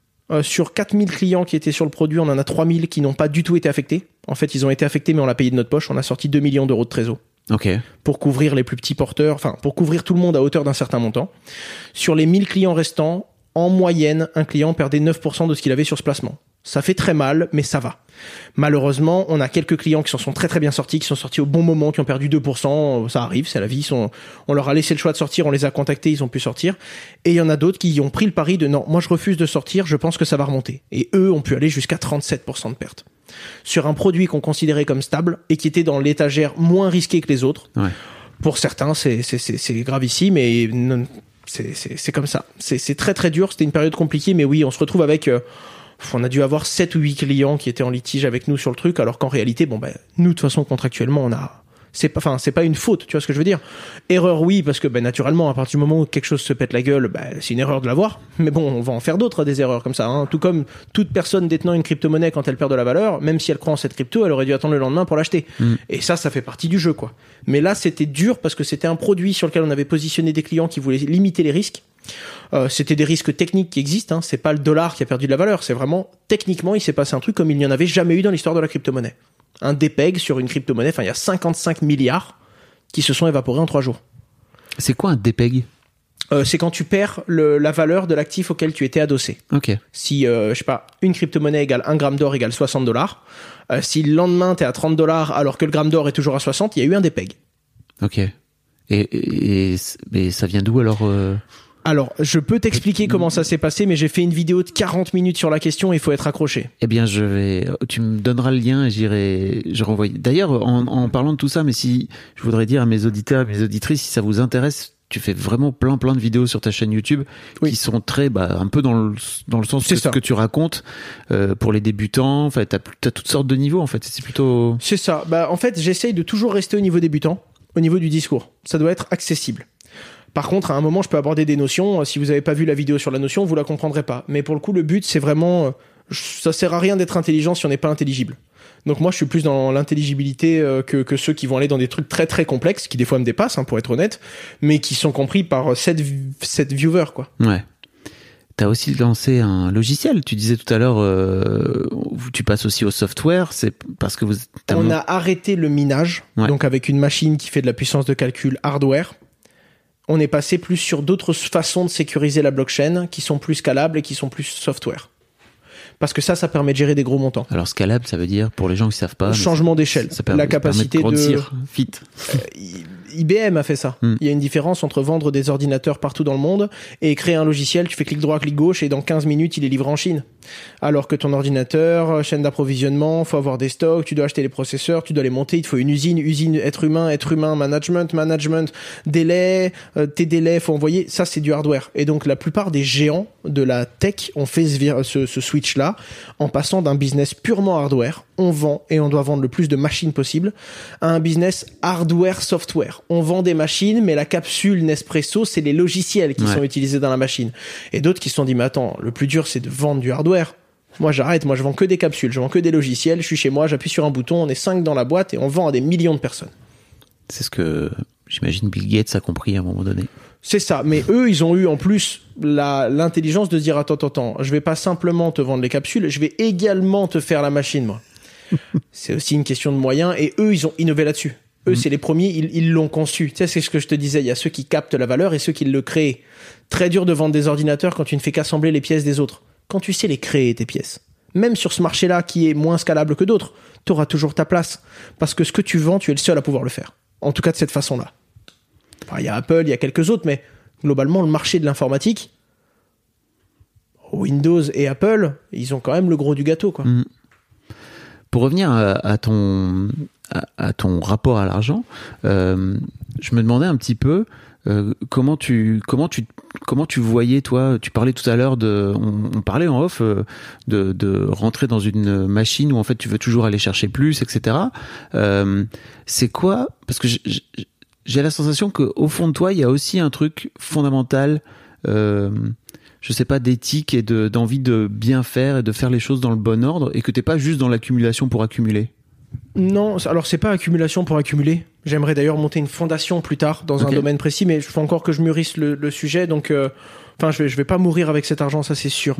Sur 4000 clients qui étaient sur le produit, on en a 3000 qui n'ont pas du tout été affectés. En fait, ils ont été affectés, mais on l'a payé de notre poche. On a sorti 2 millions d'euros de trésor. Ok. Pour couvrir les plus petits porteurs, enfin, pour couvrir tout le monde à hauteur d'un certain montant. Sur les 1000 clients restants, en moyenne, un client perdait 9% de ce qu'il avait sur ce placement. Ça fait très mal, mais ça va. Malheureusement, on a quelques clients qui s'en sont très très bien sortis, qui sont sortis au bon moment, qui ont perdu 2%. Ça arrive, c'est la vie. On leur a laissé le choix de sortir, on les a contactés, ils ont pu sortir. Et il y en a d'autres qui ont pris le pari de non, moi je refuse de sortir, je pense que ça va remonter. Et eux ont pu aller jusqu'à 37% de perte. Sur un produit qu'on considérait comme stable et qui était dans l'étagère moins risqué que les autres. Ouais. Pour certains, c'est gravissime, et non, c'est comme ça. C'est très très dur, c'était une période compliquée, mais oui, on se retrouve avec... on a dû avoir 7 ou 8 clients qui étaient en litige avec nous sur le truc, alors qu'en réalité, nous, de toute façon, contractuellement, on a... c'est pas une faute, tu vois ce que je veux dire. Erreur, oui, parce que naturellement, à partir du moment où quelque chose se pète la gueule, c'est une erreur de l'avoir. Mais bon, on va en faire d'autres, des erreurs comme ça. Hein. Tout comme toute personne détenant une crypto-monnaie, quand elle perd de la valeur, même si elle croit en cette crypto, elle aurait dû attendre le lendemain pour l'acheter. Et ça fait partie du jeu, quoi. Mais là, c'était dur parce que c'était un produit sur lequel on avait positionné des clients qui voulaient limiter les risques. C'était des risques techniques qui existent, hein. C'est pas le dollar qui a perdu de la valeur, c'est vraiment techniquement il s'est passé un truc comme il n'y en avait jamais eu dans l'histoire de la crypto-monnaie. Un dépeg sur une crypto-monnaie, il y a 55 milliards qui se sont évaporés en 3 jours. C'est quoi un dépeg ? C'est quand tu perds la valeur de l'actif auquel tu étais adossé. Ok. Si, une crypto-monnaie égale 1 gramme d'or égale $60, si le lendemain t'es à $30 alors que le gramme d'or est toujours à 60, il y a eu un dépeg. Ok. Mais ça vient d'où alors Alors, je peux t'expliquer comment ça s'est passé, mais j'ai fait une vidéo de 40 minutes sur la question et il faut être accroché. Eh bien, tu me donneras le lien et je renvoie. D'ailleurs, en parlant de tout ça, mais si je voudrais dire à mes auditeurs, à mes auditrices, si ça vous intéresse, tu fais vraiment plein de vidéos sur ta chaîne YouTube qui sont très, un peu dans le sens que ce que tu racontes pour les débutants. En fait, t'as toutes sortes de niveaux. En fait, c'est plutôt. C'est ça. En fait, j'essaye de toujours rester au niveau débutant, au niveau du discours. Ça doit être accessible. Par contre, à un moment, je peux aborder des notions. Si vous n'avez pas vu la vidéo sur la notion, vous la comprendrez pas. Mais pour le coup, le but, c'est vraiment, ça sert à rien d'être intelligent si on n'est pas intelligible. Donc moi, je suis plus dans l'intelligibilité que ceux qui vont aller dans des trucs très très complexes, qui des fois me dépassent, pour être honnête, mais qui sont compris par 7 viewers, quoi. Ouais. T'as aussi lancé un logiciel. Tu disais tout à l'heure, tu passes aussi au software. C'est parce que on a arrêté le minage, donc avec une machine qui fait de la puissance de calcul hardware. On est passé plus sur d'autres façons de sécuriser la blockchain qui sont plus scalables et qui sont plus software. Parce que ça permet de gérer des gros montants. Alors scalable, ça veut dire, pour les gens qui savent pas... Changement d'échelle. La capacité de grossir vite. IBM a fait ça. Il y a une différence entre vendre des ordinateurs partout dans le monde et créer un logiciel, tu fais clic droit, clic gauche et dans 15 minutes, il est livré en Chine. Alors que ton ordinateur, chaîne d'approvisionnement, faut avoir des stocks, tu dois acheter les processeurs, tu dois les monter, il te faut une usine, être humain, management, délai, tes délais, faut envoyer. Ça, c'est du hardware. Et donc, la plupart des géants de la tech ont fait ce switch-là en passant d'un business purement hardware. On vend et on doit vendre le plus de machines possible à un business hardware-software. On vend des machines, mais la capsule Nespresso, c'est les logiciels qui sont utilisés dans la machine. Et d'autres qui se sont dit, mais attends, le plus dur, c'est de vendre du hardware. Moi, j'arrête. Moi, je vends que des capsules. Je vends que des logiciels. Je suis chez moi, j'appuie sur un bouton, on est 5 dans la boîte et on vend à des millions de personnes. C'est ce que, j'imagine, Bill Gates a compris à un moment donné. C'est ça. Mais eux, ils ont eu en plus l'intelligence de se dire, attends, je vais pas simplement te vendre les capsules, je vais également te faire la machine, moi. C'est aussi une question de moyens et eux, ils ont innové là-dessus. Eux, c'est les premiers, ils l'ont conçu. Tu sais, c'est ce que je te disais, il y a ceux qui captent la valeur et ceux qui le créent. Très dur de vendre des ordinateurs quand tu ne fais qu'assembler les pièces des autres. Quand tu sais les créer, tes pièces. Même sur ce marché-là qui est moins scalable que d'autres, tu auras toujours ta place. Parce que ce que tu vends, tu es le seul à pouvoir le faire. En tout cas, de cette façon-là. Il y a Apple, il y a quelques autres, mais globalement, le marché de l'informatique, Windows et Apple, ils ont quand même le gros du gâteau, quoi. Pour revenir à ton rapport à l'argent, je me demandais un petit peu comment tu voyais, toi, tu parlais tout à l'heure on parlait en off de rentrer dans une machine où en fait tu veux toujours aller chercher plus, etc. C'est quoi? Parce que j'ai la sensation qu'au fond de toi, il y a aussi un truc fondamental, je sais pas, d'éthique et d'envie de bien faire et de faire les choses dans le bon ordre, et que t'es pas juste dans l'accumulation pour accumuler. Non, alors c'est pas accumulation pour accumuler. J'aimerais d'ailleurs monter une fondation plus tard dans un domaine précis, mais il faut encore que je mûrisse le sujet, donc je vais pas mourir avec cet argent, ça c'est sûr.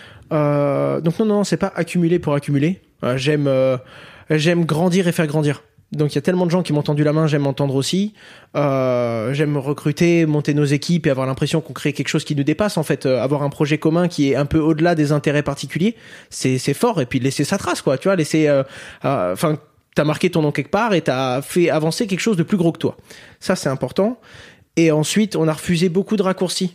Donc non, c'est pas accumuler pour accumuler. J'aime grandir et faire grandir. Donc il y a tellement de gens qui m'ont tendu la main, j'aime m'entendre aussi. J'aime recruter, monter nos équipes et avoir l'impression qu'on crée quelque chose qui nous dépasse, en fait. Avoir un projet commun qui est un peu au-delà des intérêts particuliers, c'est fort. Et puis laisser sa trace, quoi. Tu vois, t'as marqué ton nom quelque part et t'as fait avancer quelque chose de plus gros que toi. Ça, c'est important. Et ensuite, on a refusé beaucoup de raccourcis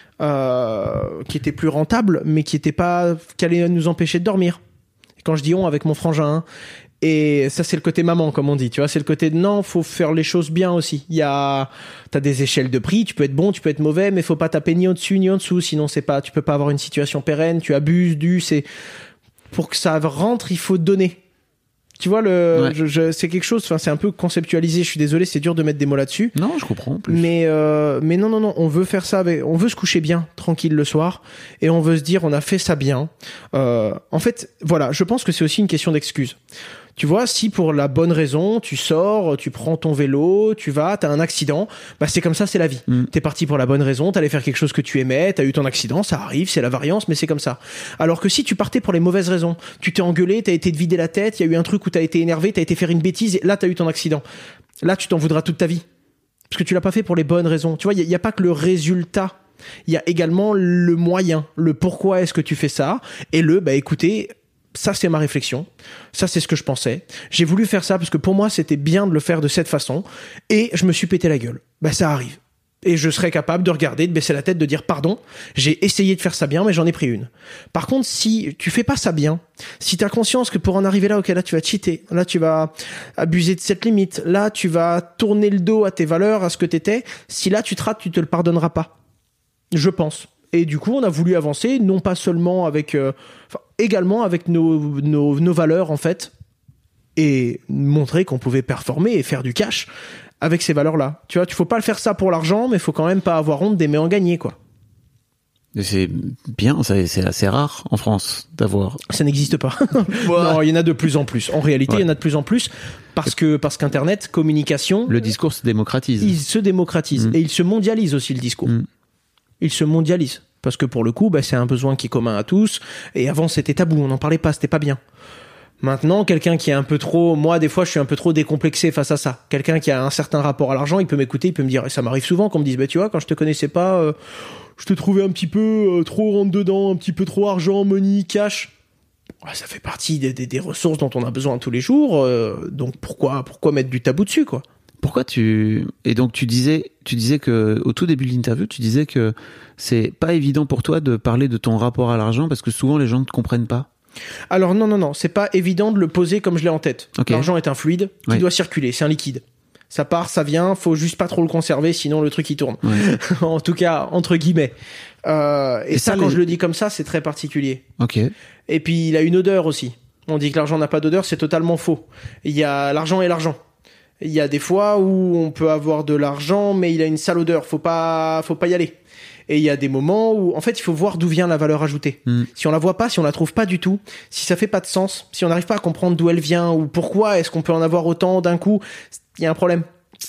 qui étaient plus rentables, mais qui allaient nous empêcher de dormir. Et quand je dis on, avec mon frangin, et ça, c'est le côté maman, comme on dit, tu vois, c'est le côté de non, faut faire les choses bien aussi. T'as des échelles de prix, tu peux être bon, tu peux être mauvais, mais faut pas taper ni au-dessus ni au-dessous, sinon tu peux pas avoir une situation pérenne, tu abuses pour que ça rentre, il faut donner. Tu vois, c'est quelque chose, c'est un peu conceptualisé, je suis désolé, c'est dur de mettre des mots là-dessus. Non, je comprends, en plus. Mais non, on veut faire ça on veut se coucher bien, tranquille le soir, et on veut se dire, on a fait ça bien. En fait, voilà, je pense que c'est aussi une question d'excuse. Tu vois, si pour la bonne raison, tu sors, tu prends ton vélo, t'as un accident, c'est comme ça, c'est la vie. T'es parti pour la bonne raison, t'allais faire quelque chose que tu aimais, t'as eu ton accident, ça arrive, c'est la variance, mais c'est comme ça. Alors que si tu partais pour les mauvaises raisons, tu t'es engueulé, t'as été te vider la tête, il y a eu un truc où t'as été énervé, t'as été faire une bêtise, et là t'as eu ton accident. Là, tu t'en voudras toute ta vie. Parce que tu l'as pas fait pour les bonnes raisons. Tu vois, il y a pas que le résultat. Il y a également le moyen, le pourquoi est-ce que tu fais ça, et écoutez, ça c'est ma réflexion, ça c'est ce que je pensais, j'ai voulu faire ça parce que pour moi c'était bien de le faire de cette façon, et je me suis pété la gueule. Ça arrive. Et je serais capable de regarder, de baisser la tête, de dire pardon, j'ai essayé de faire ça bien, mais j'en ai pris une. Par contre, si tu fais pas ça bien, si t'as conscience que pour en arriver là, ok, là tu vas cheater, là tu vas abuser de cette limite, là tu vas tourner le dos à tes valeurs, à ce que t'étais, si là tu te rates, tu te le pardonneras pas. Je pense. Et du coup, on a voulu avancer, non pas seulement avec, également avec nos valeurs en fait, et montrer qu'on pouvait performer et faire du cash avec ces valeurs-là. Tu vois, faut pas le faire ça pour l'argent, mais faut quand même pas avoir honte d'aimer en gagner, quoi. C'est bien, c'est assez rare en France d'avoir. Ça n'existe pas. Non, il y en a de plus en plus. En réalité, il y en a de plus en plus parce qu'Internet, communication. Le discours se démocratise. Il se démocratise et il se mondialise aussi le discours. Il se mondialise parce que pour le coup, c'est un besoin qui est commun à tous. Et avant, c'était tabou, on n'en parlait pas, c'était pas bien. Maintenant, quelqu'un qui est un peu trop... Moi, des fois, je suis un peu trop décomplexé face à ça. Quelqu'un qui a un certain rapport à l'argent, il peut m'écouter, il peut me dire... Et ça m'arrive souvent qu'on me dise, tu vois, quand je te connaissais pas, je te trouvais un petit peu trop rentre-dedans, un petit peu trop argent, money, cash. Ouais, ça fait partie des ressources dont on a besoin tous les jours. Donc, pourquoi mettre du tabou dessus, quoi ? Pourquoi Et donc, tu disais que, au tout début de l'interview, tu disais que c'est pas évident pour toi de parler de ton rapport à l'argent parce que souvent, les gens ne te comprennent pas. Alors non, c'est pas évident de le poser comme je l'ai en tête. Okay. L'argent est un fluide qui doit circuler, c'est un liquide. Ça part, ça vient, faut juste pas trop le conserver, sinon le truc il tourne. Ouais. En tout cas, entre guillemets. Et ça, quand je le dis comme ça, c'est très particulier. Ok. Et puis il a une odeur aussi. On dit que l'argent n'a pas d'odeur, c'est totalement faux. Il y a l'argent et l'argent. Il y a des fois où on peut avoir de l'argent, mais il a une sale odeur. Faut pas y aller. Et il y a des moments où, en fait, il faut voir d'où vient la valeur ajoutée. Si on la voit pas, si on la trouve pas du tout, si ça fait pas de sens, si on n'arrive pas à comprendre d'où elle vient ou pourquoi est-ce qu'on peut en avoir autant d'un coup, il y a un problème.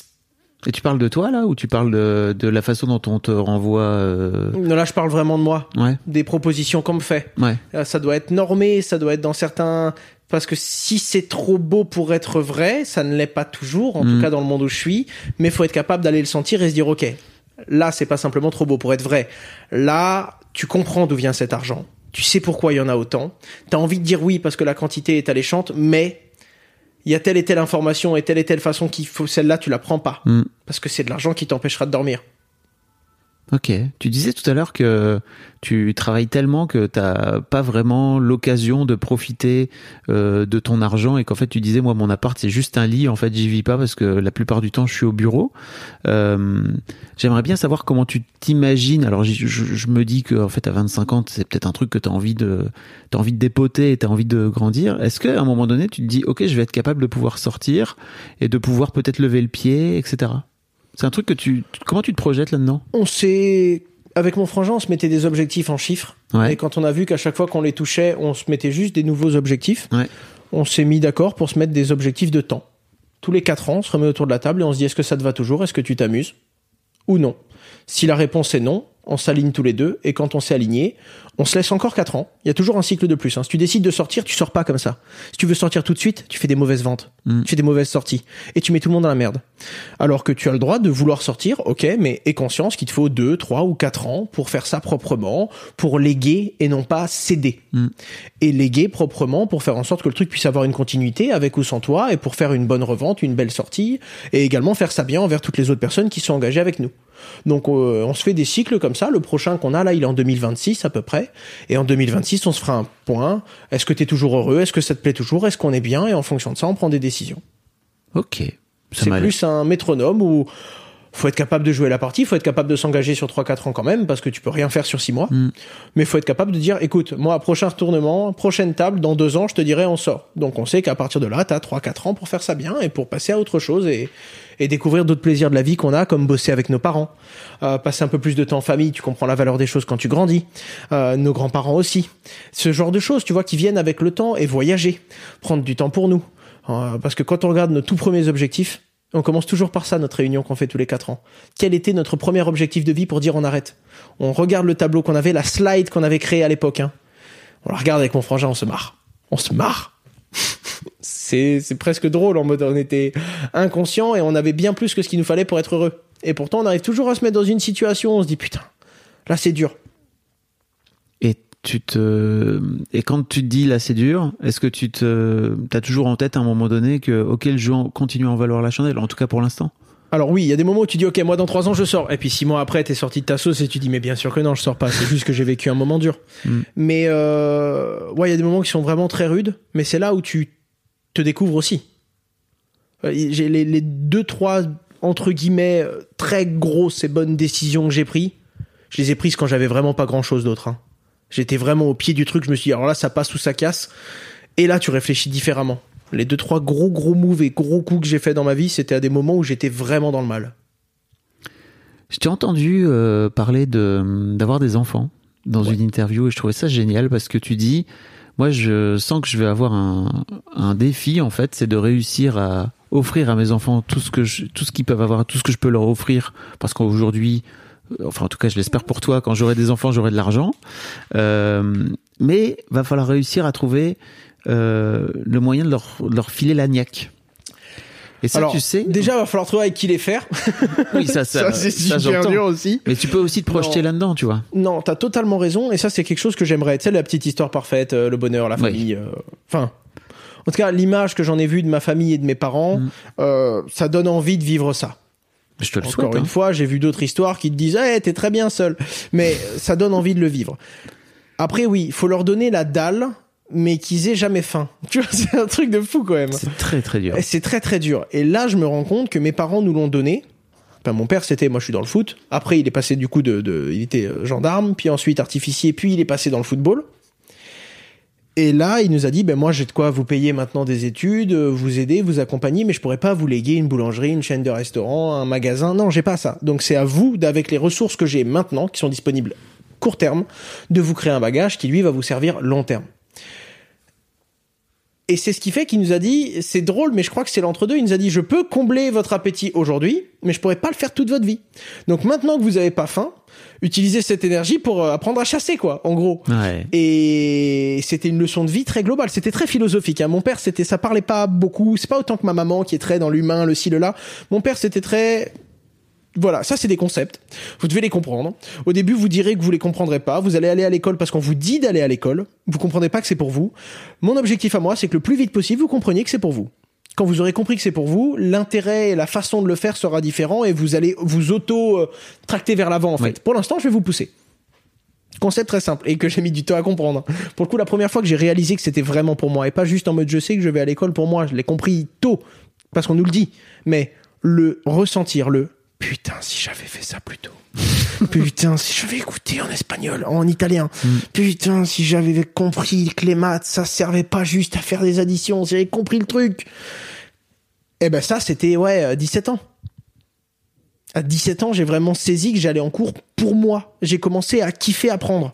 Et tu parles de toi, là, ou tu parles de la façon dont on te renvoie Non, là, je parle vraiment de moi. Ouais. Des propositions qu'on me fait. Ouais. Ça doit être normé, ça doit être dans certains... Parce que si c'est trop beau pour être vrai, ça ne l'est pas toujours, en tout cas dans le monde où je suis, mais il faut être capable d'aller le sentir et se dire, ok, là, c'est pas simplement trop beau pour être vrai. Là, tu comprends d'où vient cet argent. Tu sais pourquoi il y en a autant. T'as envie de dire oui parce que la quantité est alléchante, mais il y a telle et telle information et telle façon qu'il faut, celle-là, tu la prends pas. Parce que c'est de l'argent qui t'empêchera de dormir. Ok. Tu disais tout à l'heure que tu travailles tellement que t'as pas vraiment l'occasion de profiter de ton argent et qu'en fait tu disais, moi, mon appart, c'est juste un lit. En fait, j'y vis pas parce que la plupart du temps, je suis au bureau. J'aimerais bien savoir comment tu t'imagines. Alors, je me dis que, en fait, à 25 ans, c'est peut-être un truc que t'as envie de dépoter et t'as envie de grandir. Est-ce qu'à un moment donné, tu te dis, ok, je vais être capable de pouvoir sortir et de pouvoir peut-être lever le pied, etc. C'est un truc que comment tu te projettes là-dedans ? Avec mon frangin, on se mettait des objectifs en chiffres. Ouais. Et quand on a vu qu'à chaque fois qu'on les touchait, on se mettait juste des nouveaux objectifs, on s'est mis d'accord pour se mettre des objectifs de temps. Tous les 4 ans, on se remet autour de la table et on se dit, est-ce que ça te va toujours ? Est-ce que tu t'amuses ? Ou non ? Si la réponse est non, on s'aligne tous les deux, et quand on s'est aligné, on se laisse encore 4 ans. Il y a toujours un cycle de plus. Si tu décides de sortir, tu sors pas comme ça. Si tu veux sortir tout de suite, tu fais des mauvaises ventes. Tu fais des mauvaises sorties. Et tu mets tout le monde dans la merde. Alors que tu as le droit de vouloir sortir, ok, mais aie conscience qu'il te faut 2, 3 ou 4 ans pour faire ça proprement, pour léguer et non pas céder. Et léguer proprement pour faire en sorte que le truc puisse avoir une continuité avec ou sans toi, et pour faire une bonne revente, une belle sortie, et également faire ça bien envers toutes les autres personnes qui sont engagées avec nous. Donc on se fait des cycles comme ça. Le prochain qu'on a là, il est en 2026 à peu près. Et en 2026, on se fera un point. Est-ce que t'es toujours heureux ? Est-ce que ça te plaît toujours ? Est-ce qu'on est bien ? Et en fonction de ça, on prend des décisions. Ok. C'est plus un métronome où faut être capable de jouer la partie, faut être capable de s'engager sur 3-4 ans quand même, parce que tu peux rien faire sur 6 mois. Mais faut être capable de dire, écoute, moi, prochain retournement, prochaine table, dans 2 ans, je te dirai, on sort. Donc on sait qu'à partir de là, t'as 3-4 ans pour faire ça bien et pour passer à autre chose et découvrir d'autres plaisirs de la vie qu'on a, comme bosser avec nos parents, passer un peu plus de temps en famille, tu comprends la valeur des choses quand tu grandis, nos grands-parents aussi. Ce genre de choses, tu vois, qui viennent avec le temps, et voyager, prendre du temps pour nous. Parce que quand on regarde nos tout premiers objectifs, on commence toujours par ça, notre réunion qu'on fait tous les 4 ans. Quel était notre premier objectif de vie pour dire on arrête ? On regarde le tableau qu'on avait, la slide qu'on avait créée à l'époque. On la regarde avec mon frangin, on se marre. On se marre. C'est presque drôle, en mode on était inconscient et on avait bien plus que ce qu'il nous fallait pour être heureux. Et pourtant, on arrive toujours à se mettre dans une situation où on se dit putain, là c'est dur. Et quand tu te dis là c'est dur, est-ce que t'as toujours en tête à un moment donné que ok, le jeu continue à en valoir la chandelle, en tout cas pour l'instant ? Alors oui, il y a des moments où tu dis ok, moi dans 3 ans je sors, et puis 6 mois après t'es sorti de ta sauce et tu dis mais bien sûr que non, je sors pas, c'est juste que j'ai vécu un moment dur. Mais ouais, il y a des moments qui sont vraiment très rudes, mais c'est là où tu te découvres aussi. J'ai les 2-3 entre guillemets très grosses et bonnes décisions que j'ai prises, je les ai prises quand j'avais vraiment pas grand chose d'autre. J'étais vraiment au pied du truc, je me suis dit alors là ça passe ou ça casse, et là tu réfléchis différemment. Les 2-3 gros moves et gros coups que j'ai fait dans ma vie, c'était à des moments où j'étais vraiment dans le mal. Je t'ai entendu parler d'avoir des enfants dans une interview et je trouvais ça génial parce que tu dis, moi je sens que je vais avoir un défi en fait, c'est de réussir à offrir à mes enfants tout ce qu'ils peuvent avoir, tout ce que je peux leur offrir, parce qu'aujourd'hui, enfin en tout cas je l'espère pour toi, quand j'aurai des enfants j'aurai de l'argent, mais va falloir réussir à trouver le moyen de leur filer la niaque. Et ça, alors, tu sais, déjà il va falloir trouver avec qui les faire. Oui, ça c'est super dur aussi. Mais tu peux aussi te projeter là-dedans, tu vois. Non, t'as totalement raison, et ça c'est quelque chose que j'aimerais. Tu sais, la petite histoire parfaite, le bonheur, la famille. Enfin, en tout cas l'image que j'en ai vue de ma famille et de mes parents, ça donne envie de vivre ça. Je te le souhaite. Encore une fois, j'ai vu d'autres histoires qui te disent hey, t'es très bien seul, mais ça donne envie de le vivre. Après oui, il faut leur donner la dalle, mais qu'ils aient jamais faim. Tu vois, c'est un truc de fou quand même. C'est très très dur. Et c'est très très dur. Et là, je me rends compte que mes parents nous l'ont donné. Enfin, mon père, moi je suis dans le foot. Après, il est passé du coup il était gendarme, puis ensuite artificier, puis il est passé dans le football. Et là, il nous a dit, moi j'ai de quoi vous payer maintenant des études, vous aider, vous accompagner, mais je pourrais pas vous léguer une boulangerie, une chaîne de restaurants, un magasin. Non, j'ai pas ça. Donc c'est à vous, avec les ressources que j'ai maintenant, qui sont disponibles court terme, de vous créer un bagage qui lui va vous servir long terme. Et c'est ce qui fait qu'il nous a dit, c'est drôle, mais je crois que c'est l'entre-deux, il nous a dit, je peux combler votre appétit aujourd'hui, mais je pourrais pas le faire toute votre vie. Donc maintenant que vous avez pas faim, utilisez cette énergie pour apprendre à chasser, quoi, en gros. Ouais. Et c'était une leçon de vie très globale, c'était très philosophique. Mon père, ça parlait pas beaucoup, c'est pas autant que ma maman qui est très dans l'humain, le ci, le là. Mon père, c'était très... Voilà, ça c'est des concepts. Vous devez les comprendre. Au début, vous direz que vous les comprendrez pas. Vous allez aller à l'école parce qu'on vous dit d'aller à l'école. Vous comprendrez pas que c'est pour vous. Mon objectif à moi, c'est que le plus vite possible, vous compreniez que c'est pour vous. Quand vous aurez compris que c'est pour vous, l'intérêt et la façon de le faire sera différent et vous allez vous tracter vers l'avant, en fait. Oui. Pour l'instant, je vais vous pousser. Concept très simple et que j'ai mis du temps à comprendre. Pour le coup, la première fois que j'ai réalisé que c'était vraiment pour moi et pas juste en mode je sais que je vais à l'école pour moi, je l'ai compris tôt parce qu'on nous le dit, mais le ressentir, putain, si j'avais fait ça plus tôt. Putain, si j'avais écouté en espagnol, en italien. Putain, si j'avais compris que les maths, ça servait pas juste à faire des additions, si j'avais compris le truc. Eh ben ça, c'était 17 ans. À 17 ans, j'ai vraiment saisi que j'allais en cours pour moi. J'ai commencé à kiffer apprendre.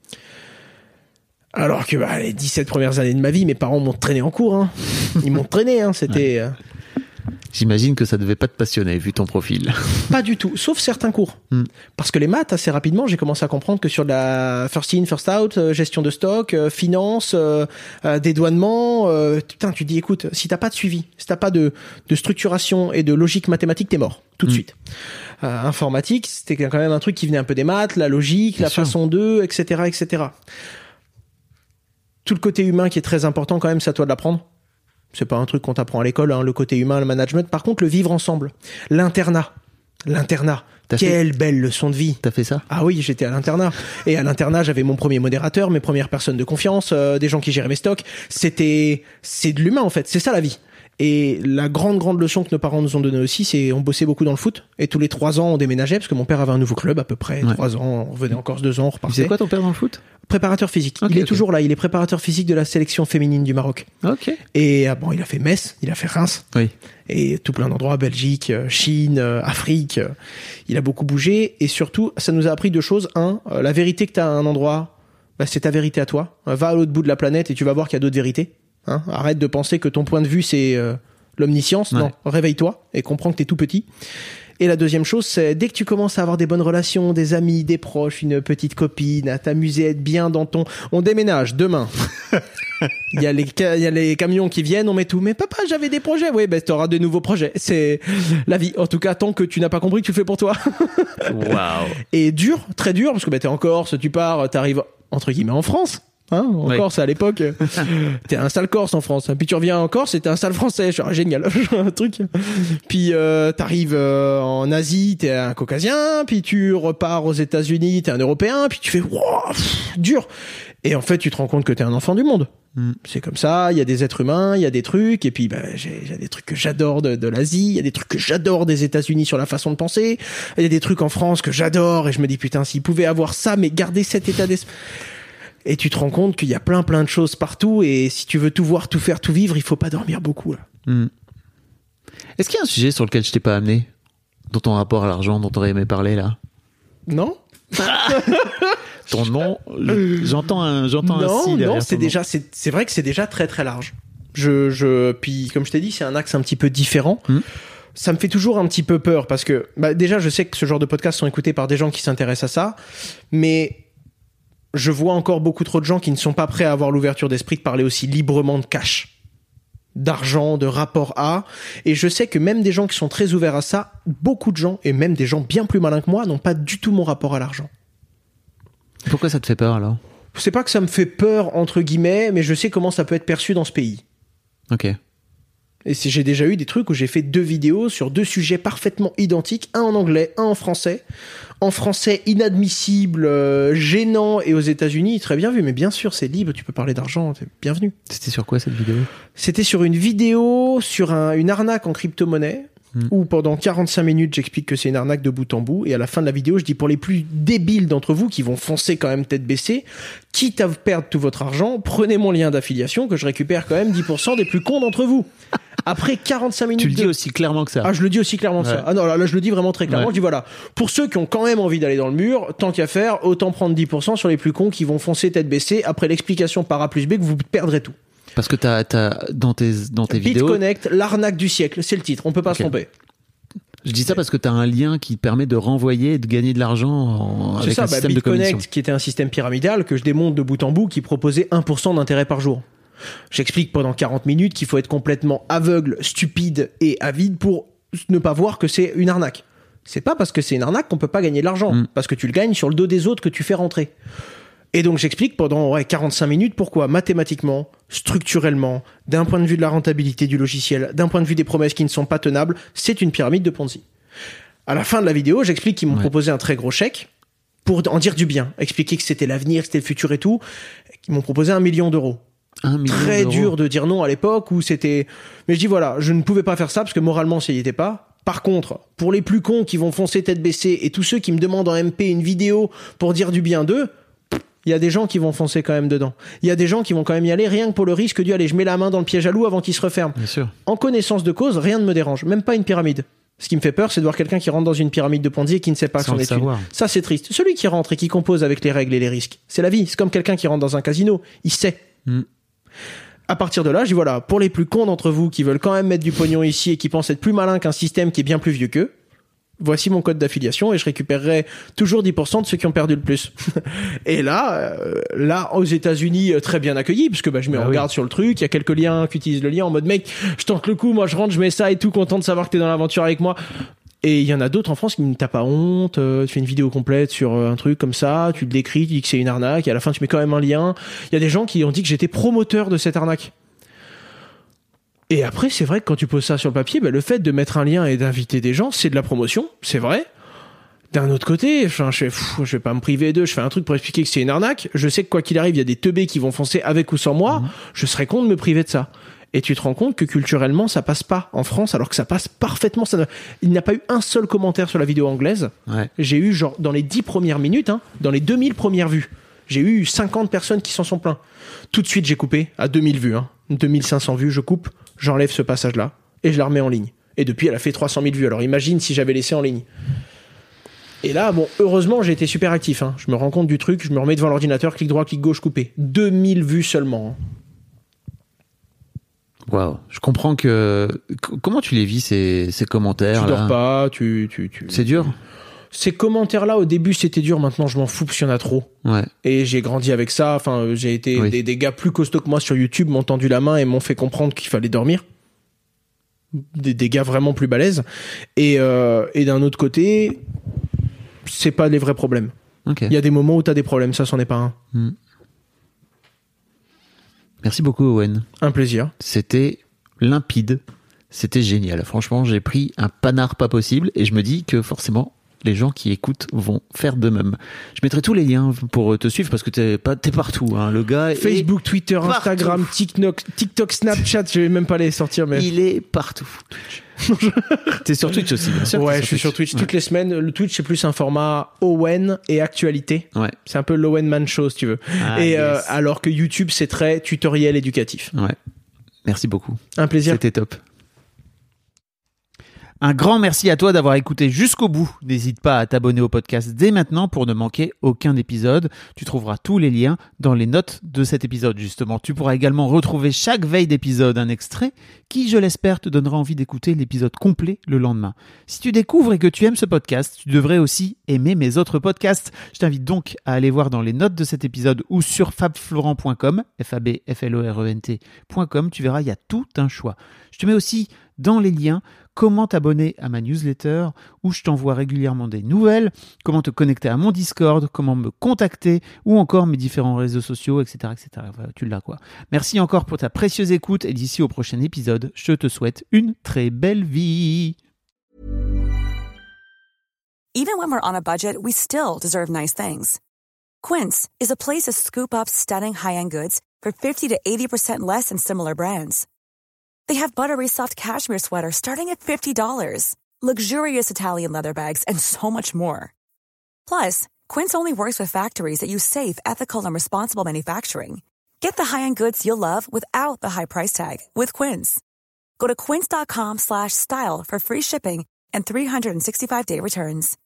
Alors que les 17 premières années de ma vie, mes parents m'ont traîné en cours. Ils m'ont traîné, c'était... Ouais. J'imagine que ça devait pas te passionner, vu ton profil. Pas du tout, sauf certains cours. Parce que les maths, assez rapidement, j'ai commencé à comprendre que sur de la first in, first out, gestion de stock, finance, dédouanement, putain, tu dis, écoute, si t'as pas de suivi, si t'as pas de structuration et de logique mathématique, t'es mort, tout de suite. Informatique, c'était quand même un truc qui venait un peu des maths, la logique, Bien sûr. Façon d'eux, etc., etc. Tout le côté humain qui est très important quand même, c'est à toi de l'apprendre. C'est pas un truc qu'on t'apprend à l'école, le côté humain, le management. Par contre, le vivre ensemble. L'internat. Quelle belle leçon de vie. T'as fait ça? Ah oui, j'étais à l'internat. Et à l'internat, j'avais mon premier modérateur, mes premières personnes de confiance, des gens qui géraient mes stocks. C'est de l'humain, en fait. C'est ça, la vie. Et la grande leçon que nos parents nous ont donnée aussi, c'est on bossait beaucoup dans le foot. Et tous les 3 ans, on déménageait parce que mon père avait un nouveau club, à peu près. 3 ans, on revenait en Corse 2 ans, on repartait. C'est quoi ton père dans le foot? Préparateur physique. Il est toujours là. Il est préparateur physique de la sélection féminine du Maroc. Ok. Et il a fait Metz, il a fait Reims. Oui. Et tout plein d'endroits, Belgique, Chine, Afrique. Il a beaucoup bougé. Et surtout, ça nous a appris 2 choses. La vérité que t'as à un endroit, c'est ta vérité à toi. Va à l'autre bout de la planète et tu vas voir qu'il y a d'autres vérités. Arrête de penser que ton point de vue, c'est l'omniscience. Ouais. Non, réveille-toi et comprends que t'es tout petit. Et la deuxième chose, c'est dès que tu commences à avoir des bonnes relations, des amis, des proches, une petite copine, à t'amuser, à être bien dans ton... On déménage demain. Il y a les camions qui viennent, on met tout. Mais papa, j'avais des projets. Oui, t'auras de nouveaux projets. C'est la vie. En tout cas, tant que tu n'as pas compris que tu le fais pour toi. Waouh. Et dur, très dur, parce que t'es en Corse, tu pars, t'arrives entre guillemets en France. Hein, en Corse à l'époque, t'es un sale Corse en France. Puis tu reviens en Corse et t'es un sale Français. Je suis génial, un truc. Puis t'arrives en Asie, t'es un Caucasien. Puis tu repars aux États-Unis, t'es un Européen. Puis tu fais dur. Et en fait, tu te rends compte que t'es un enfant du monde. C'est comme ça. Il y a des êtres humains, il y a des trucs. Et puis j'ai des trucs que j'adore de l'Asie. Il y a des trucs que j'adore des États-Unis sur la façon de penser. Il y a des trucs en France que j'adore. Et je me dis putain, s'ils pouvaient avoir ça, mais garder cet état d'esprit. Et tu te rends compte qu'il y a plein de choses partout, et si tu veux tout voir, tout faire, tout vivre, il faut pas dormir beaucoup, là. Est-ce qu'il y a un sujet sur lequel je t'ai pas amené, dans ton rapport à l'argent, dont t'aurais aimé parler, là? Non? Ton nom, j'entends un si derrière. Non, c'est vrai que c'est déjà très très large. Puis comme je t'ai dit, c'est un axe un petit peu différent. Ça me fait toujours un petit peu peur, parce que, déjà, je sais que ce genre de podcasts sont écoutés par des gens qui s'intéressent à ça, mais je vois encore beaucoup trop de gens qui ne sont pas prêts à avoir l'ouverture d'esprit de parler aussi librement de cash, d'argent, de rapport à. Et je sais que même des gens qui sont très ouverts à ça, beaucoup de gens, et même des gens bien plus malins que moi, n'ont pas du tout mon rapport à l'argent. Pourquoi ça te fait peur, alors? C'est pas que ça me fait peur, entre guillemets, mais je sais comment ça peut être perçu dans ce pays. Ok. Et j'ai déjà eu des trucs où j'ai fait 2 vidéos sur 2 sujets parfaitement identiques, un en anglais, un en français. En français, inadmissible, gênant, et aux États-Unis, très bien vu. Mais bien sûr, c'est libre, tu peux parler d'argent, t'es bienvenu. C'était sur quoi, cette vidéo? C'était sur une vidéo sur une arnaque en crypto-monnaie, où pendant 45 minutes, j'explique que c'est une arnaque de bout en bout, et à la fin de la vidéo, je dis, pour les plus débiles d'entre vous, qui vont foncer quand même tête baissée, quitte à perdre tout votre argent, prenez mon lien d'affiliation, que je récupère quand même 10% des plus cons d'entre vous. Après 45 minutes... Tu le dis aussi clairement que ça. Ah, je le dis aussi clairement que ça. Ah non, là, je le dis vraiment très clairement. Je dis voilà, pour ceux qui ont quand même envie d'aller dans le mur, tant qu'à faire, autant prendre 10% sur les plus cons qui vont foncer tête baissée après l'explication par A plus B que vous perdrez tout. Parce que t'as dans tes vidéos... BitConnect, l'arnaque du siècle, c'est le titre, on peut pas se tromper. Je dis ça parce que t'as un lien qui permet de renvoyer et de gagner de l'argent avec un système de commission. BitConnect, qui était un système pyramidal que je démonte de bout en bout, qui proposait 1% d'intérêt par jour. J'explique pendant 40 minutes qu'il faut être complètement aveugle, stupide et avide pour ne pas voir que c'est une arnaque. C'est pas parce que c'est une arnaque qu'on peut pas gagner de l'argent, parce que tu le gagnes sur le dos des autres que tu fais rentrer. Et donc j'explique pendant 45 minutes pourquoi mathématiquement, structurellement, d'un point de vue de la rentabilité du logiciel, d'un point de vue des promesses qui ne sont pas tenables, c'est une pyramide de Ponzi. À la fin de la vidéo, j'explique qu'ils m'ont proposé un très gros chèque pour en dire du bien, expliquer que c'était l'avenir, que c'était le futur et tout. Ils m'ont proposé 1 million d'euros. Très dur de dire non à l'époque où c'était... Mais je dis voilà, je ne pouvais pas faire ça parce que moralement ça y était pas. Par contre, pour les plus cons qui vont foncer tête baissée et tous ceux qui me demandent en MP une vidéo pour dire du bien d'eux, il y a des gens qui vont foncer quand même dedans. Il y a des gens qui vont quand même y aller rien que pour le risque d'y aller. Je mets la main dans le piège à loup avant qu'il se referme. Bien sûr. En connaissance de cause, rien ne me dérange. Même pas une pyramide. Ce qui me fait peur, c'est de voir quelqu'un qui rentre dans une pyramide de Ponzi et qui ne sait pas son étude. Ça, c'est triste. Celui qui rentre et qui compose avec les règles et les risques, c'est la vie. C'est comme quelqu'un qui rentre dans un casino. Il sait. À partir de là, je dis voilà, pour les plus cons d'entre vous qui veulent quand même mettre du pognon ici et qui pensent être plus malins qu'un système qui est bien plus vieux qu'eux, voici mon code d'affiliation et je récupérerai toujours 10% de ceux qui ont perdu le plus. Et là, aux États-Unis, très bien accueilli, parce que je mets en garde sur le truc, il y a quelques liens qui utilisent le lien en mode mec, je tente le coup, moi je rentre, je mets ça et tout, content de savoir que t'es dans l'aventure avec moi. Et il y en a d'autres en France qui me tapent pas honte, tu fais une vidéo complète sur un truc comme ça, tu le décris, tu dis que c'est une arnaque, et à la fin tu mets quand même un lien. Il y a des gens qui ont dit que j'étais promoteur de cette arnaque. Et après, c'est vrai que quand tu poses ça sur le papier, le fait de mettre un lien et d'inviter des gens, c'est de la promotion, c'est vrai. D'un autre côté, je vais pas me priver d'eux, je fais un truc pour expliquer que c'est une arnaque. Je sais que quoi qu'il arrive, il y a des teubés qui vont foncer avec ou sans moi, je serais con de me priver de ça. Et tu te rends compte que culturellement, ça passe pas en France, alors que ça passe parfaitement. Il n'y a pas eu un seul commentaire sur la vidéo anglaise. Ouais. J'ai eu, dans les 10 premières minutes, dans les 2000 premières vues, j'ai eu 50 personnes qui s'en sont plaints. Tout de suite, j'ai coupé à 2000 vues. 2500 vues, je coupe, j'enlève ce passage-là, et je la remets en ligne. Et depuis, elle a fait 300 000 vues. Alors imagine si j'avais laissé en ligne. Et là, heureusement, j'ai été super actif. Je me rends compte du truc, je me remets devant l'ordinateur, clic droit, clic gauche, couper. 2000 vues seulement. Waouh, je comprends que... Comment tu les vis, ces commentaires? Tu dors pas, C'est dur? Ces commentaires-là, au début, c'était dur. Maintenant, je m'en fous parce qu'il y en a trop. Ouais. Et j'ai grandi avec ça. Enfin, j'ai été... Des gars plus costauds que moi sur YouTube m'ont tendu la main et m'ont fait comprendre qu'il fallait dormir. Des gars vraiment plus balèzes. Et d'un autre côté, c'est pas les vrais problèmes. Okay. Il y a des moments où t'as des problèmes. Ça, c'en est pas un. Merci beaucoup, Owen. Un plaisir. C'était limpide. C'était génial. Franchement, j'ai pris un panard pas possible et je me dis que forcément, les gens qui écoutent vont faire de même. Je mettrai tous les liens pour te suivre parce que t'es partout, hein. Le gars Facebook, Twitter, partout. Instagram, TikTok, Snapchat, je vais même pas les sortir, mais. Il est partout. T'es sur Twitch aussi, bien sûr. Ouais, je suis sur Twitch toutes les semaines. Le Twitch, c'est plus un format Owen et actualité. Ouais. C'est un peu l'Owen Man Show, si tu veux. Yes. Alors que YouTube, c'est très tutoriel éducatif. Ouais. Merci beaucoup. Un plaisir. C'était top. Un grand merci à toi d'avoir écouté jusqu'au bout. N'hésite pas à t'abonner au podcast dès maintenant pour ne manquer aucun épisode. Tu trouveras tous les liens dans les notes de cet épisode, justement. Tu pourras également retrouver chaque veille d'épisode un extrait qui, je l'espère, te donnera envie d'écouter l'épisode complet le lendemain. Si tu découvres et que tu aimes ce podcast, tu devrais aussi aimer mes autres podcasts. Je t'invite donc à aller voir dans les notes de cet épisode ou sur fabflorent.com, fabflorent.com. Tu verras, il y a tout un choix. Je te mets aussi dans les liens comment t'abonner à ma newsletter où je t'envoie régulièrement des nouvelles, comment te connecter à mon Discord, comment me contacter ou encore mes différents réseaux sociaux, etc. etc. Voilà, tu l'as quoi. Merci encore pour ta précieuse écoute et d'ici au prochain épisode, je te souhaite une très belle vie. Even when we're on a budget, we still deserve nice things. Quince is a place to scoop up stunning high-end goods for 50 to 80% less than similar brands. They have buttery soft cashmere sweaters starting at $50, luxurious Italian leather bags, and so much more. Plus, Quince only works with factories that use safe, ethical, and responsible manufacturing. Get the high-end goods you'll love without the high price tag with Quince. Go to quince.com/style for free shipping and 365-day returns.